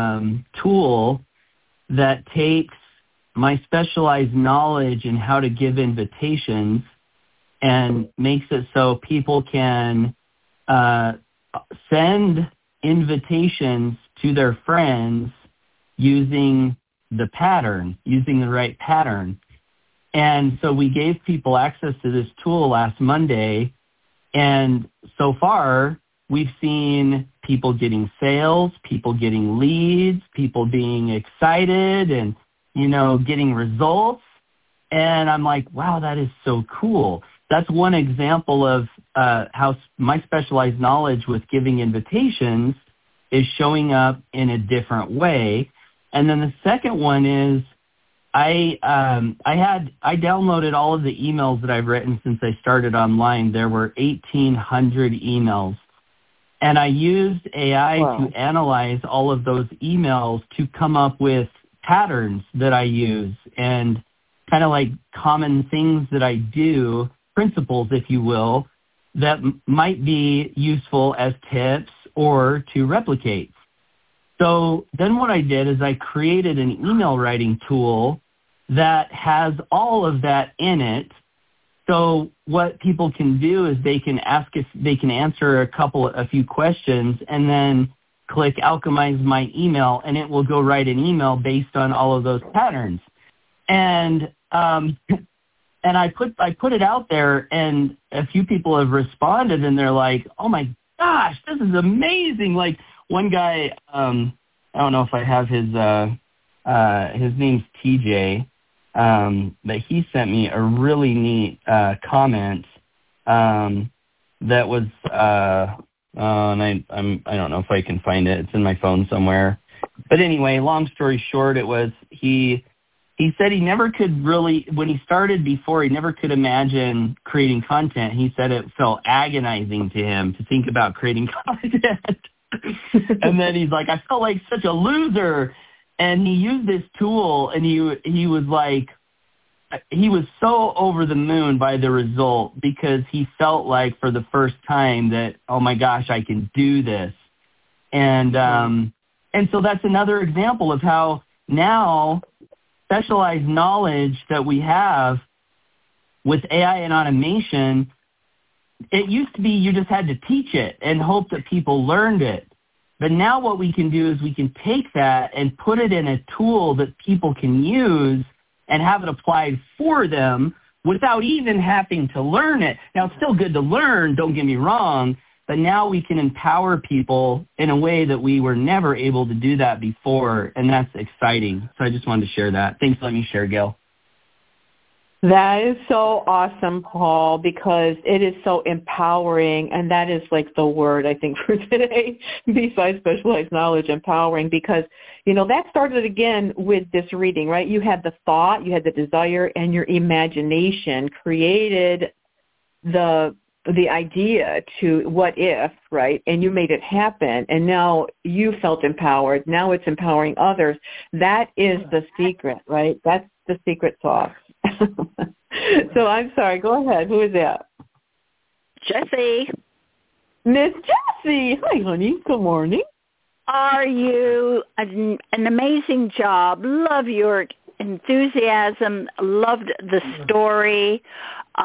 S7: tool that takes my specialized knowledge in how to give invitations and makes it so people can send invitations to their friends using the right pattern. And so we gave people access to this tool last Monday, and so far we've seen people getting sales, people getting leads, people being excited and, getting results. And I'm like, wow, that is so cool. That's one example of how my specialized knowledge with giving invitations is showing up in a different way. And then the second one is I downloaded all of the emails that I've written since I started online. There were 1,800 emails. And I used AI to analyze all of those emails to come up with patterns that I use and kind of like common things that I do, principles, if you will, that might be useful as tips or to replicate. So then what I did is I created an email writing tool that has all of that in it. So what people can do is they can answer a few questions and then click Alchemize My Email, and it will go write an email based on all of those patterns. And I put it out there, and a few people have responded, and they're like, "Oh my gosh, this is amazing!" Like one guy, I don't know if I have his name's TJ, but he sent me a really neat comment that was, and I don't know if I can find it. It's in my phone somewhere. But anyway, long story short, it was he said he never could really, when he started before, he never could imagine creating content. He said it felt agonizing to him to think about creating content. And then he's like, I felt like such a loser. And he used this tool, and he was like, he was so over the moon by the result, because he felt like for the first time that, oh my gosh, I can do this. And so that's another example of how now specialized knowledge that we have with AI and automation, it used to be you just had to teach it and hope that people learned it. But now what we can do is we can take that and put it in a tool that people can use and have it applied for them without even having to learn it. Now, it's still good to learn, don't get me wrong, but now we can empower people in a way that we were never able to do that before, and that's exciting. So I just wanted to share that. Thanks for letting me share, Gail.
S4: That is so awesome, Paul, because it is so empowering, and that is like the word, I think, for today, besides specialized knowledge, empowering, because, that started again with this reading, right? You had the thought, you had the desire, and your imagination created the idea to what if, right? And you made it happen, and now you felt empowered. Now it's empowering others. That is the secret, right? That's the secret sauce. So I'm sorry. Go ahead. Who is that?
S8: Jessie.
S4: Miss Jessie. Hi, honey. Good morning.
S8: Are you an amazing job? Love your enthusiasm. Loved the story. There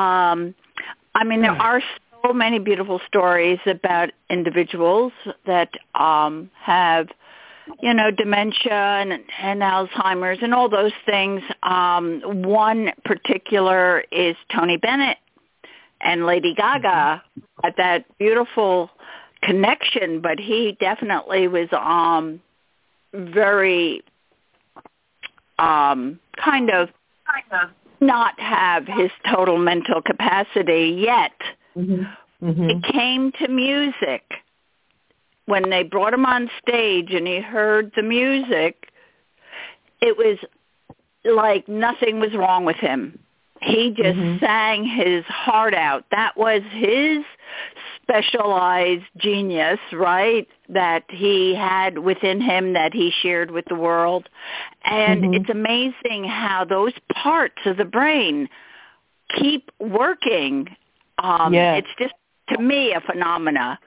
S8: are so many beautiful stories about individuals that have dementia and Alzheimer's and all those things. One particular is Tony Bennett and Lady Gaga at that beautiful connection, but he definitely was very kind of not have his total mental capacity yet. Mm-hmm. Mm-hmm. It came to music. When they brought him on stage and he heard the music, it was like nothing was wrong with him. He just sang his heart out. That was his specialized genius, right, that he had within him that he shared with the world. And it's amazing how those parts of the brain keep working. It's just, to me, a phenomena.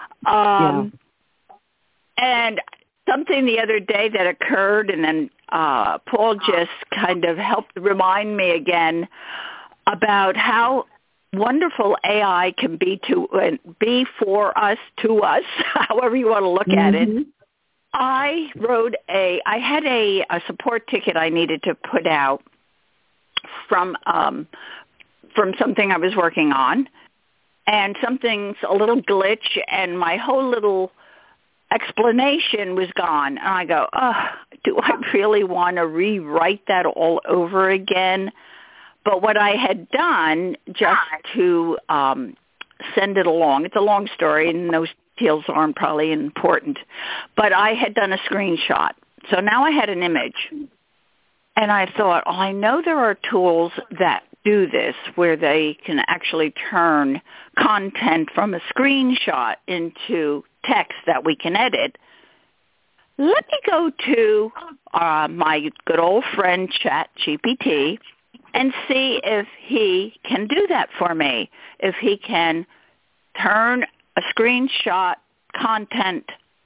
S8: And something the other day that occurred, and then Paul just kind of helped remind me again about how wonderful AI can be for us, to us, however you want to look at it. I had a support ticket I needed to put out from something I was working on, and something's a little glitch, and my whole little explanation was gone. And I go, do I really want to rewrite that all over again? But what I had done just to send it along, it's a long story, and those details aren't probably important, but I had done a screenshot. So now I had an image. And I thought, I know there are tools that do this where they can actually turn content from a screenshot into text that we can edit. Let me go to my good old friend ChatGPT and see if he can do that for me, if he can turn a screenshot content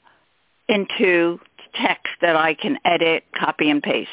S8: into text that I can edit, copy, and paste.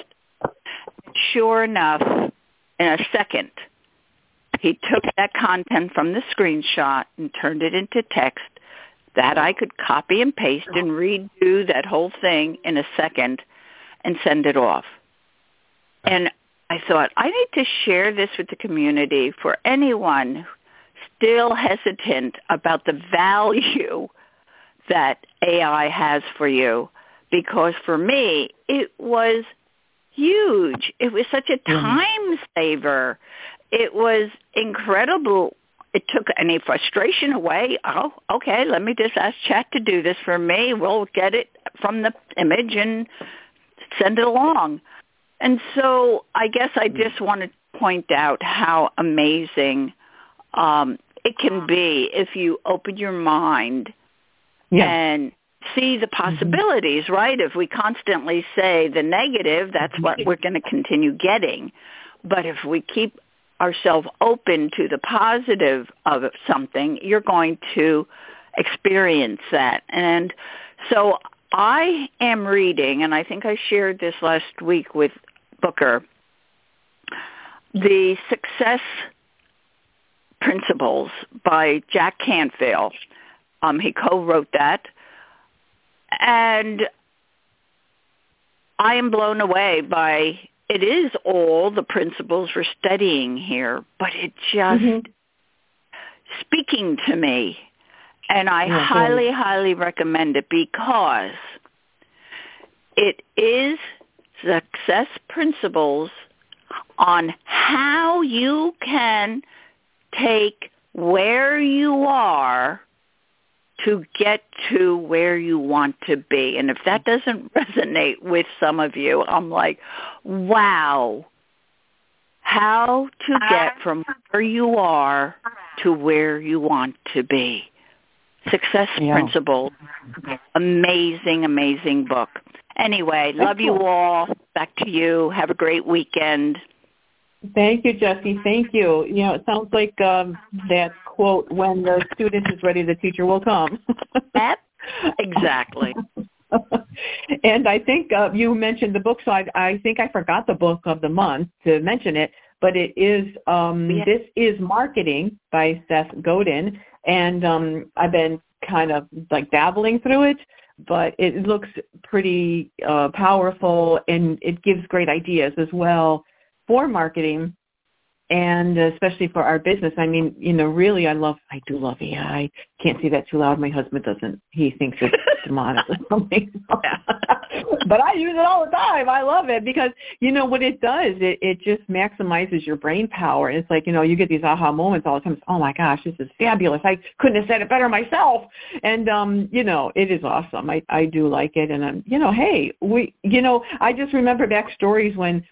S8: Sure enough, in a second, he took that content from the screenshot and turned it into text that I could copy and paste and redo that whole thing in a second and send it off. And I thought, I need to share this with the community for anyone still hesitant about the value that AI has for you, because for me, it was huge. It was such a time saver. It was incredible. It took any frustration away. Oh, okay, let me just ask Chat to do this for me. We'll get it from the image and send it along. And so I guess I just want to point out how amazing it can be if you open your mind and see the possibilities, right? If we constantly say the negative, that's what we're going to continue getting. But if we keep ourselves open to the positive of something, you're going to experience that. And so I am reading, and I think I shared this last week with Booker, The Success Principles by Jack Canfield. He co-wrote that. And I am blown away by, it is all the principles we're studying here, but it just speaking to me. And I highly, highly recommend it because it is success principles on how you can take where you are to get to where you want to be. And if that doesn't resonate with some of you, I'm like, wow, how to get from where you are to where you want to be. Success Principles. Amazing, amazing book. Anyway, love you all. Back to you. Have a great weekend.
S4: Thank you, Jessie. Thank you. You know, it sounds like that quote, when the student is ready, the teacher will come.
S8: Yep, exactly.
S4: And I think you mentioned the book, so I think I forgot the book of the month to mention it, but it is This is Marketing by Seth Godin, and I've been kind of like dabbling through it, but it looks pretty powerful, and it gives great ideas as well for marketing, and especially for our business. I mean, you know, really, I do love AI. Can't say that too loud. My husband doesn't. He thinks it's demonic or something. But I use it all the time. I love it because, you know, what it does, it just maximizes your brain power. It's like, you know, you get these aha moments all the time. It's, oh, my gosh, this is fabulous. I couldn't have said it better myself. And, you know, it is awesome. I do like it. And, you know, hey, I just remember back stories when,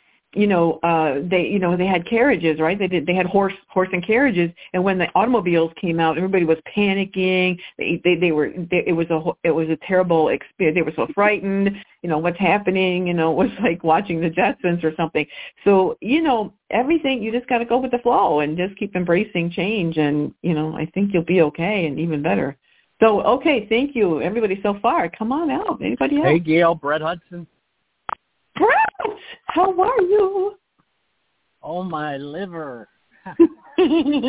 S4: they had carriages, right? They had horse and carriages, and when the automobiles came out, everybody was panicking. It was a terrible experience. They were so frightened. You know, what's happening? You know, it was like watching the Jetsons or something. So, you know, everything, you just got to go with the flow and just keep embracing change, and, you know, I think you'll be okay and even better. So, okay, thank you, everybody so far. Come on out. Anybody else?
S9: Hey, Gail, Brett Hudson.
S4: Brett, how are you?
S9: Oh, my liver.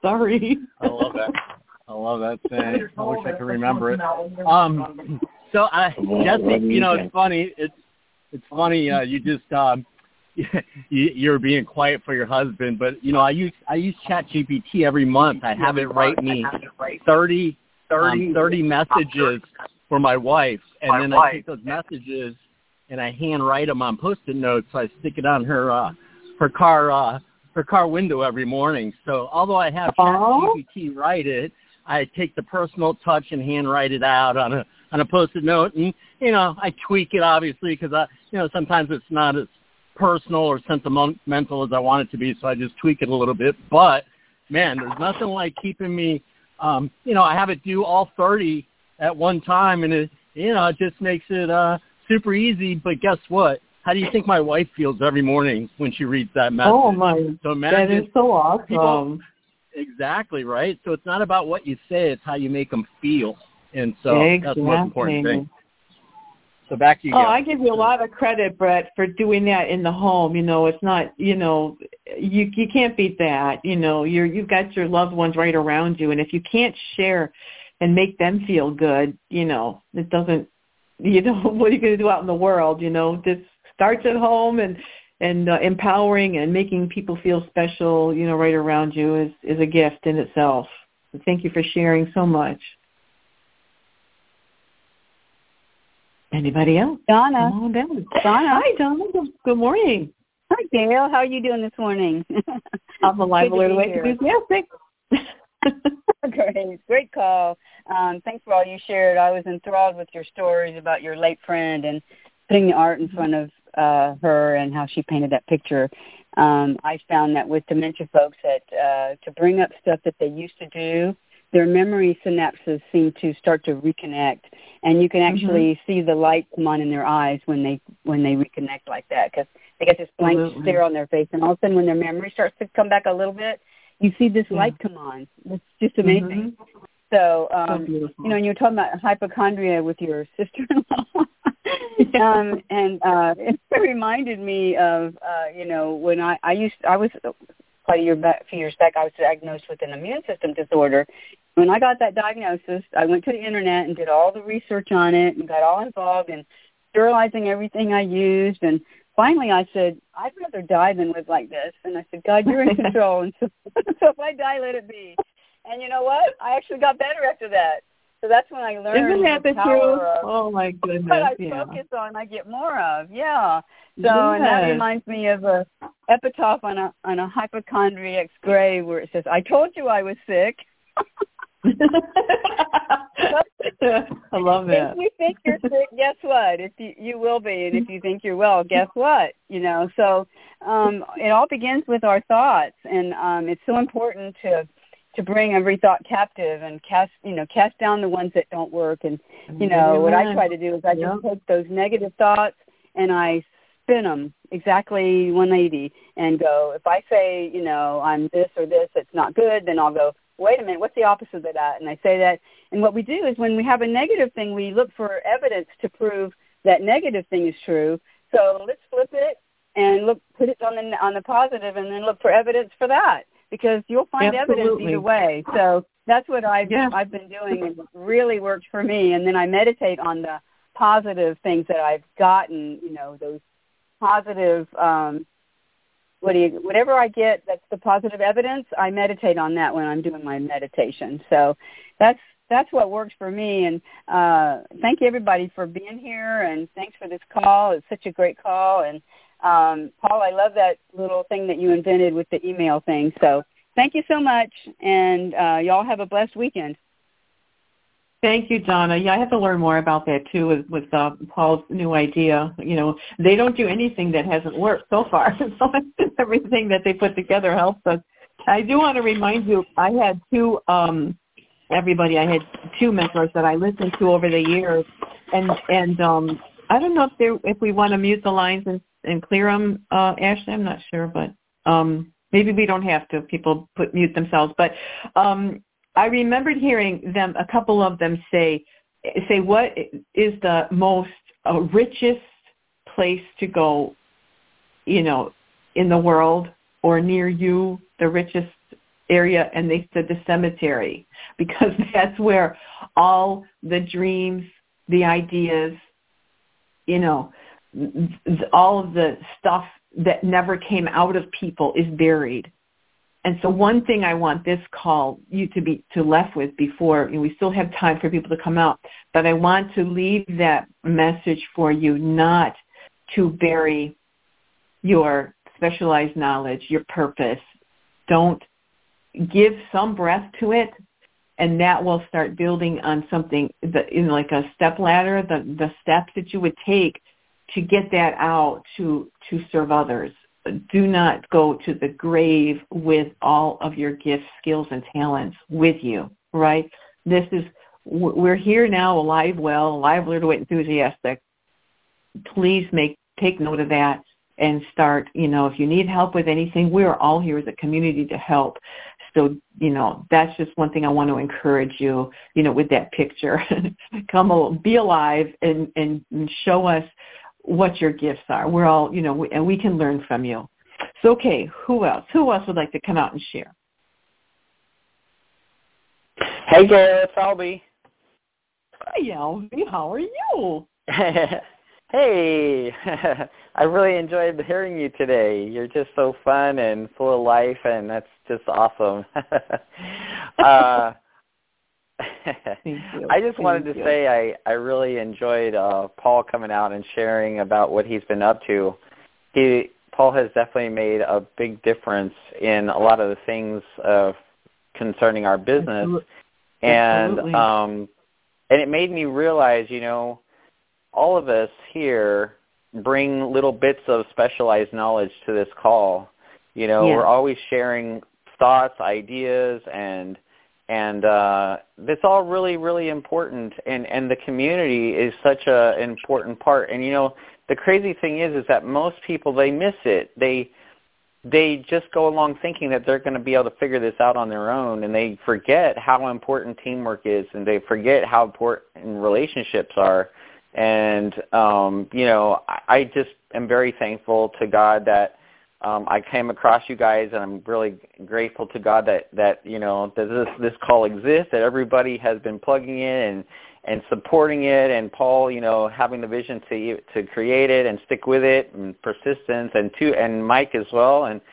S4: Sorry.
S9: I love that. I love that saying. I wish I could remember it. So Jesse, it's funny. It's funny. You just you're being quiet for your husband, but I use ChatGPT every month. I have it write me 30 messages for my wife, and then I take those messages and I hand write them on Post-it notes. So I stick it on her car window every morning. So although I have ChatGPT write it, I take the personal touch and hand write it out on a Post-it note, and I tweak it obviously because sometimes it's not as personal or sentimental as I want it to be, so I just tweak it a little bit. But man, there's nothing like keeping me. I have it do all 30 at one time, and it just makes it super easy. But guess what? How do you think my wife feels every morning when she reads that message?
S4: Oh my!
S9: So
S4: that is so awesome.
S9: Exactly, right? So it's not about what you say, it's how you make them feel. And so that's the most important thing. So back to you, Gail.
S4: I give you a lot of credit, Brett, for doing that in the home. It's not, you can't beat that. You've got your loved ones right around you. And if you can't share and make them feel good, it doesn't, what are you going to do out in the world? This starts at home, and empowering and making people feel special, right around you is a gift in itself. So thank you for sharing so much. Anybody else?
S10: Donna.
S4: Come on down.
S10: Donna.
S4: Hi, Donna. Good morning.
S10: Hi, Gail. How are you doing this morning?
S4: I'm alive, alert, awake, enthusiastic.
S10: Great call. Thanks for all you shared. I was enthralled with your stories about your late friend and putting the art in front of her and how she painted that picture. I found that with dementia folks that to bring up stuff that they used to do, their memory synapses seem to start to reconnect, and you can actually see the light come on in their eyes when they reconnect like that, because they get this blank stare on their face, and all of a sudden when their memory starts to come back a little bit, you see this light come on. It's just amazing. So, and you're talking about hypochondria with your sister-in-law. And it reminded me of, when I was quite a few years back, I was diagnosed with an immune system disorder. When I got that diagnosis, I went to the internet and did all the research on it and got all involved in sterilizing everything I used. And finally I said, I'd rather die than live like this. And I said, God, you're in control. And so if I die, let it be. And you know what? I actually got better after that. So that's when I learned
S4: Isn't that the
S10: power
S4: truth?
S10: of
S4: my goodness.
S10: what I focus on, I get more of. Yeah. So, and that reminds me of a epitaph on a hypochondriac's grave where it says, I told you I was sick.
S4: I love that.
S10: If you think you're sick, guess what? If you will be, and if you think you're well, guess what? So it all begins with our thoughts, and it's so important to bring every thought captive and cast down the ones that don't work. And what I try to do is I just take those negative thoughts and I spin them exactly 180 and go, if I say, I'm this or this, it's not good, then I'll go, wait a minute, what's the opposite of that? And I say that. And what we do is when we have a negative thing, we look for evidence to prove that negative thing is true. So let's flip it and put it on the positive, and then look for evidence for that, because you'll find evidence either way. So that's what I've been doing, and it really worked for me. And then I meditate on the positive things that I've gotten, those positive whatever I get that's the positive evidence, I meditate on that when I'm doing my meditation. So that's what works for me. And thank you, everybody, for being here, and thanks for this call. It's such a great call. And Paul, I love that little thing that you invented with the email thing. So thank you so much, and y'all have a blessed weekend.
S4: Thank you, Donna. Yeah, I have to learn more about that, too, with Paul's new idea. They don't do anything that hasn't worked so far. So everything that they put together helps us. I do want to remind you, I had two mentors that I listened to over the years. And I don't know if we want to mute the lines and clear them, Ashley. I'm not sure, but maybe we don't have to. People mute themselves. But I remembered hearing a couple of them say, what is the most richest place to go, in the world or near you, the richest area, and they said the cemetery, because that's where all the dreams, the ideas, all of the stuff that never came out of people is buried. And so one thing I want this call you to left with before, we still have time for people to come out, but I want to leave that message for you, not to bury your specialized knowledge, your purpose. Don't give some breath to it, and that will start building on something like a step ladder, the steps that you would take to get that out to serve others. Do not go to the grave with all of your gifts, skills, and talents with you, right? We're here now, alive, well, alive, alert, awake, enthusiastic. Please take note of that and start, if you need help with anything, we're all here as a community to help. So, that's just one thing I want to encourage you, with that picture. Be alive and show us what your gifts are. We're all, and we can learn from you. So, okay, who else? Who else would like to come out and share?
S11: Hey, Gail, it's Albie.
S4: Hi, Albie. How are you?
S11: Hey, I really enjoyed hearing you today. You're just so fun and full of life, and that's just awesome. I just wanted to say I really enjoyed Paul coming out and sharing about what he's been up to. Paul has definitely made a big difference in a lot of the things concerning our business.
S4: Absolutely.
S11: And it made me realize, all of us here bring little bits of specialized knowledge to this call. We're always sharing thoughts, ideas, and that's all really, really important. And the community is such an important part. And, the crazy thing is that most people, they miss it. They just go along thinking that they're going to be able to figure this out on their own, and they forget how important teamwork is, and they forget how important relationships are. And, I just am very thankful to God that I came across you guys, and I'm really grateful to God that this call exists, that everybody has been plugging in and supporting it, and Paul, having the vision to create it and stick with it, and persistence, and Mike as well. And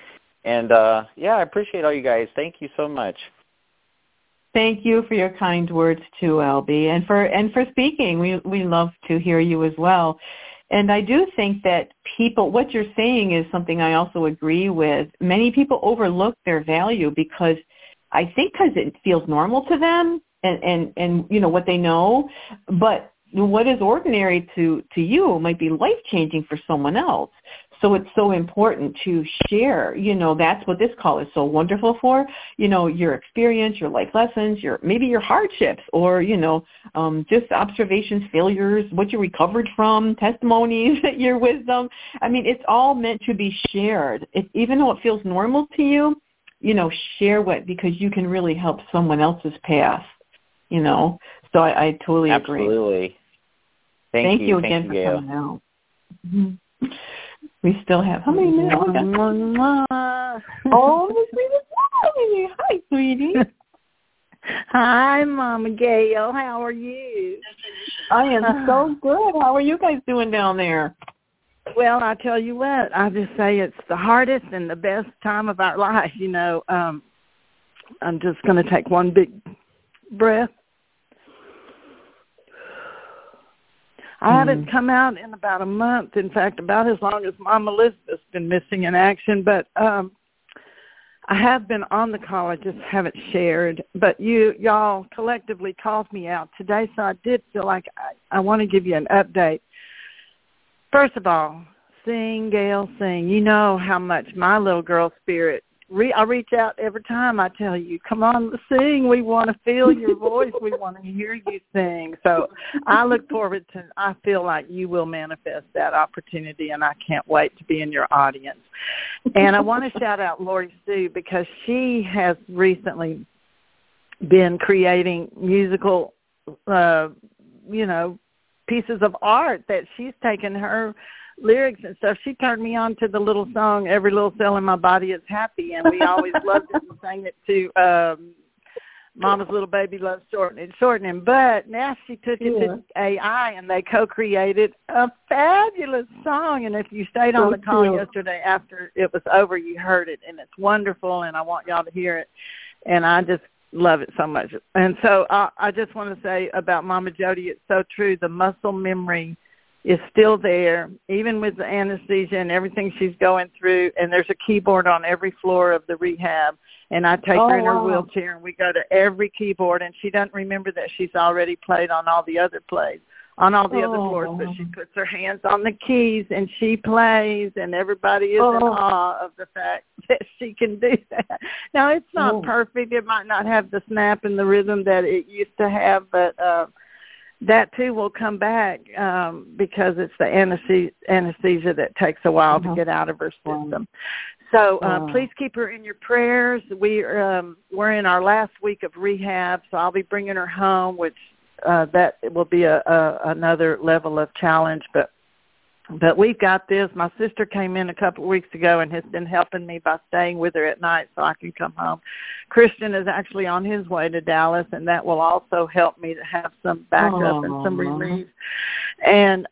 S11: I appreciate all you guys. Thank you so much.
S4: Thank you for your kind words too, Albie, and for speaking. We love to hear you as well. And I do think that what you're saying is something I also agree with. Many people overlook their value because it feels normal to them and what they know, but what is ordinary to you might be life-changing for someone else. So it's so important to share, that's what this call is so wonderful for, your experience, your life lessons, maybe your hardships, or, just observations, failures, what you recovered from, testimonies, your wisdom. It's all meant to be shared. Even though it feels normal to you, share because you can really help someone else's path, So I totally agree.
S11: Absolutely. Thank you again for coming out.
S4: Mm-hmm. We still have, how many minutes? Oh, hi, sweetie.
S12: Hi, Mama Gail. How are you?
S4: I am so good. How are you guys doing down there?
S12: Well, I tell you what, I just say it's the hardest and the best time of our life. I'm just going to take one big breath. I haven't come out in about a month. In fact, about as long as Mama Elizabeth's been missing in action. But I have been on the call. I just haven't shared. But y'all collectively called me out today, so I did feel like I want to give you an update. First of all, sing, Gail, sing. You know how much my little girl spirit, I reach out every time I tell you, come on, sing. We want to feel your voice. We want to hear you sing. So I look forward to, I feel like you will manifest that opportunity, and I can't wait to be in your audience. And I want to shout out Lori Sue because she has recently been creating musical, pieces of art that she's taken her lyrics and stuff, she turned me on to the little song, Every Little Cell in My Body is Happy, and we always loved it and sang it to Mama's Little Baby Loves Shortening. But now she took it to AI, and they co-created a fabulous song. And if you stayed on the call yesterday after it was over, you heard it, and it's wonderful, and I want y'all to hear it. And I just love it so much. And so I just want to say about Mama Jody, it's so true. The muscle memory is still there, even with the anesthesia and everything she's going through. And there's a keyboard on every floor of the rehab. And I take her in her wheelchair, and we go to every keyboard. And she doesn't remember that she's already played on all the other other floors. But she puts her hands on the keys, and she plays, and everybody is in awe of the fact that she can do that. Now, it's not perfect. It might not have the snap and the rhythm that it used to have, but that, too, will come back because it's the anesthesia that takes a while to get out of her system. So please keep her in your prayers. We're in our last week of rehab, so I'll be bringing her home, which that will be another level of challenge. But we've got this. My sister came in a couple of weeks ago and has been helping me by staying with her at night so I can come home. Christian is actually on his way to Dallas, and that will also help me to have some backup and some relief. And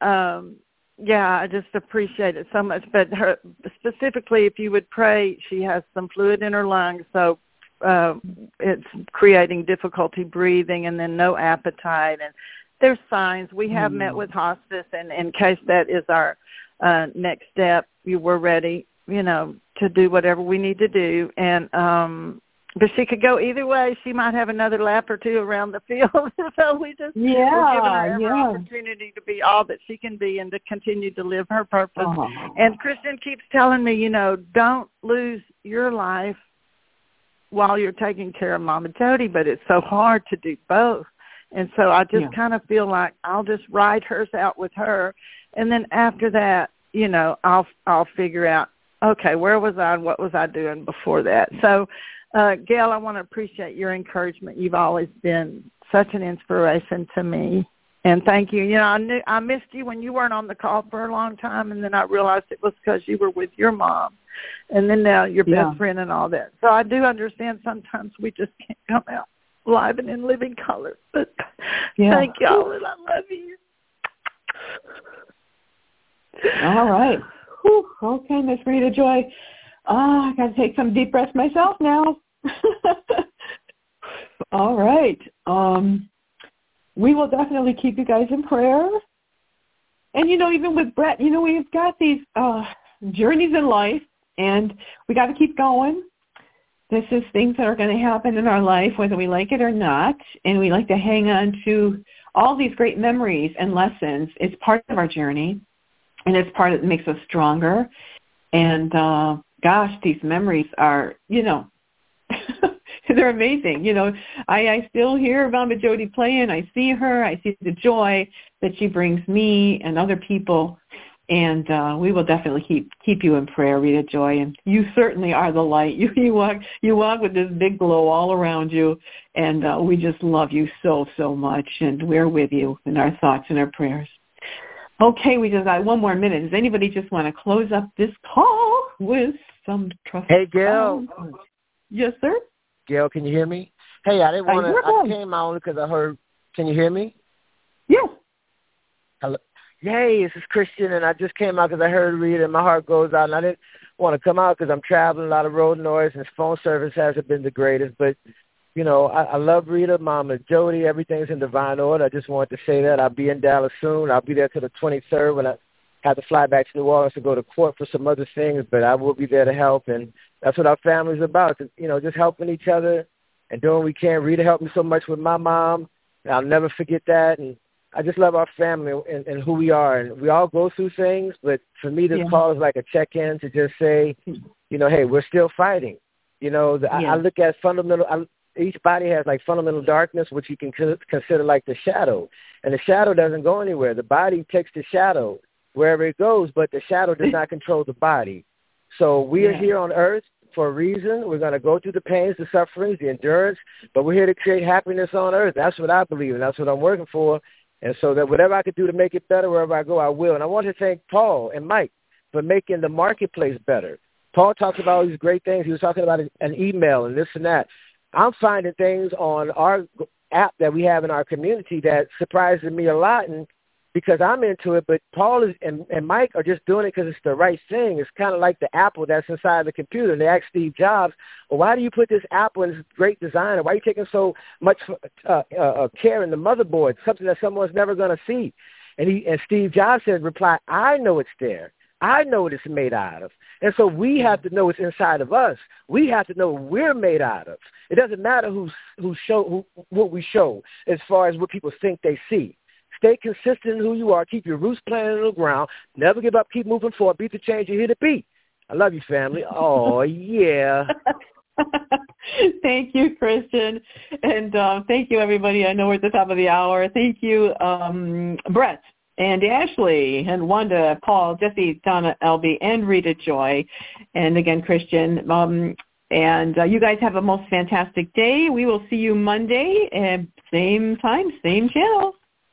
S12: I just appreciate it so much. But specifically, if you would pray, she has some fluid in her lungs, so it's creating difficulty breathing, and then no appetite. And there's signs. We have met with hospice, and in case that is our next step, we're ready, to do whatever we need to do. And but she could go either way. She might have another lap or two around the field. So we're giving her every opportunity to be all that she can be and to continue to live her purpose. And Kristen keeps telling me, don't lose your life while you're taking care of Mama Jody, but it's so hard to do both. And so I just kind of feel like I'll just ride hers out with her, and then after that, I'll figure out, okay, where was I and what was I doing before that? So, Gail, I want to appreciate your encouragement. You've always been such an inspiration to me, and thank you. I missed you when you weren't on the call for a long time, and then I realized it was because you were with your mom, and then now your best friend and all that. So I do understand sometimes we just can't come out live and in living color. But thank y'all, and I love you.
S4: All right. Whew. Okay, Miss Rita Joy. I got to take some deep breaths myself now. All right. We will definitely keep you guys in prayer. And, even with Brett, we've got these journeys in life, and we got to keep going. This is things that are going to happen in our life, whether we like it or not, and we like to hang on to all these great memories and lessons. It's part of our journey, and it's part that makes us stronger. And, gosh, these memories are, they're amazing. I still hear Mama Jody playing. I see her. I see the joy that she brings me and other people. And we will definitely keep you in prayer, Rita Joy. And you certainly are the light. You walk with this big glow all around you, and we just love you so, so much. And we're with you in our thoughts and our prayers. Okay, we just got one more minute. Does anybody just want to close up this call with some trust?
S13: Hey, Gail.
S4: Yes, sir.
S13: Gail, can you hear me? Hey, I didn't want to. I came out because I heard. Can you hear me?
S4: Yes.
S13: Hello. Hey, this is Christian, and I just came out because I heard Rita, and my heart goes out. And I didn't want to come out because I'm traveling, a lot of road noise, and phone service hasn't been the greatest. But, I love Rita, Mama Jody. Everything's in divine order. I just wanted to say that. I'll be in Dallas soon. I'll be there till the 23rd when I have to fly back to New Orleans to go to court for some other things. But I will be there to help, and that's what our family's about, just helping each other and doing what we can. Rita helped me so much with my mom, and I'll never forget that. And I just love our family and who we are. And we all go through things, but for me, this call is like a check-in to just say, hey, we're still fighting. I look at fundamental, each body has like fundamental darkness, which you can consider like the shadow. And the shadow doesn't go anywhere. The body takes the shadow wherever it goes, but the shadow does not control the body. So we are here on earth for a reason. We're going to go through the pains, the sufferings, the endurance, but we're here to create happiness on earth. That's what I believe, and that's what I'm working for. And so that whatever I could do to make it better, wherever I go, I will. And I want to thank Paul and Mike for making the marketplace better. Paul talks about all these great things. He was talking about an email and this and that. I'm finding things on our app that we have in our community that surprises me a lot, and because I'm into it, but Paul and Mike are just doing it because it's the right thing. It's kind of like the Apple that's inside the computer. And they asked Steve Jobs, well, why do you put this Apple in this great design? Why are you taking so much care in the motherboard, something that someone's never going to see? And Steve Jobs said, reply, I know it's there. I know what it's made out of. And so we have to know what's inside of us. We have to know what we're made out of. It doesn't matter what we show as far as what people think they see. Stay consistent in who you are. Keep your roots planted in the ground. Never give up. Keep moving forward. Beat the change. You're here to beat. I love you, family. Oh, yeah.
S4: Thank you, Christian. And thank you, everybody. I know we're at the top of the hour. Thank you, Brett and Ashley and Wanda, Paul, Jesse, Donna, Elby, and Rita Joy. And again, Christian. And you guys have a most fantastic day. We will see you Monday at same time, same channel.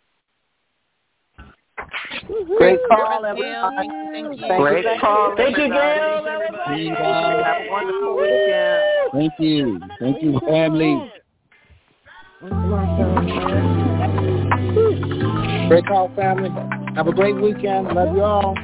S13: Great call,
S2: everybody. Thank you.
S11: Great call.
S4: Thank you, Gail.
S2: Have a wonderful weekend.
S14: Thank you. Thank you, family. Great call, family. Have a great weekend. Love you all.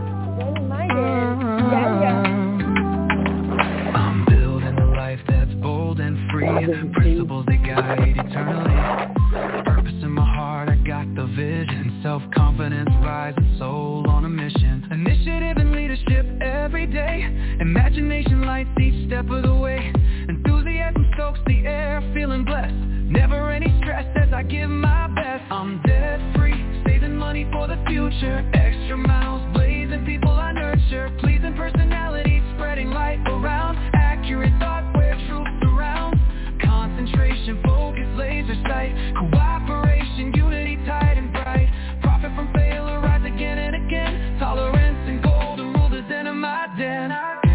S15: I'm building a life that's bold and free. Principles that guide eternally. Purpose in my heart, I got the vision. Self-confidence, rising soul on a mission. Initiative and leadership every day. Imagination lights each step of the way. Enthusiasm soaks the air, feeling blessed. Never any stress as I give my best. I'm debt free, saving money for the future. Extra miles, blazing people I nurture. Pleasing personality, spreading light around. Accurate thought where truth surrounds. Concentration, focus, laser sight. Cooperation, unity tight and bright. Profit from failure, rise again and again. Tolerance and golden rule is in my den.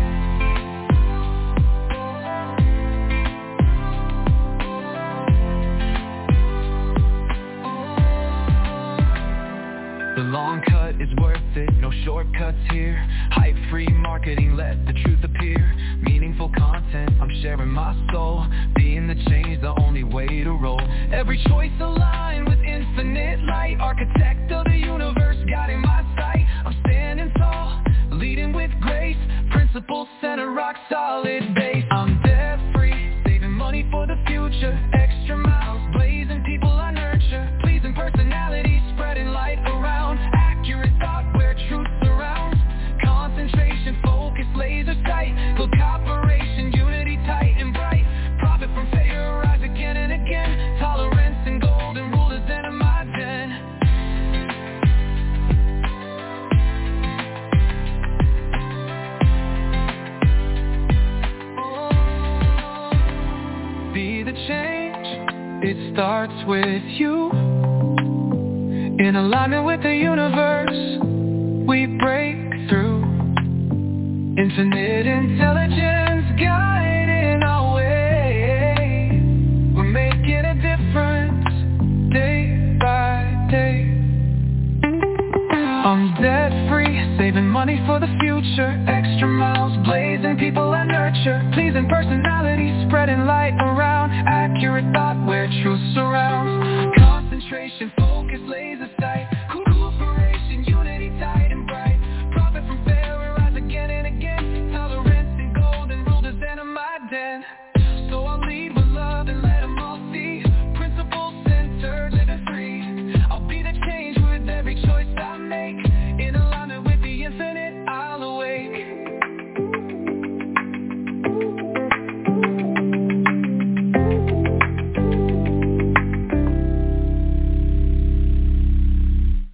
S15: The long cut is worth it, no shortcuts here. Hype-free marketing, let the truth appear. Meaningful content, I'm sharing my soul. Being the change, the only way to roll. Every choice aligned with infinite light. Architect of the universe, guiding my sight. I'm standing tall, leading with grace. Principles center, rock solid base. I'm debt-free, saving money for the future. Extra miles, blazing people I nurture. Pleasing personality, spreading light around. Accurate thought where truth surrounds. Concentration, focus, laser sight. Full cooperation, unity tight and bright. Profit from failure, rise again and again. Tolerance and golden rule is in my den. Be the change, it starts with you. In alignment with the universe, we break through. Infinite intelligence guiding our way. We're making a difference day by day. I'm debt free, saving money for the future. Extra miles, blazing people I nurture. Pleasing personality, spreading light around. Accurate thought where truth surrounds. Concentration, focus, laser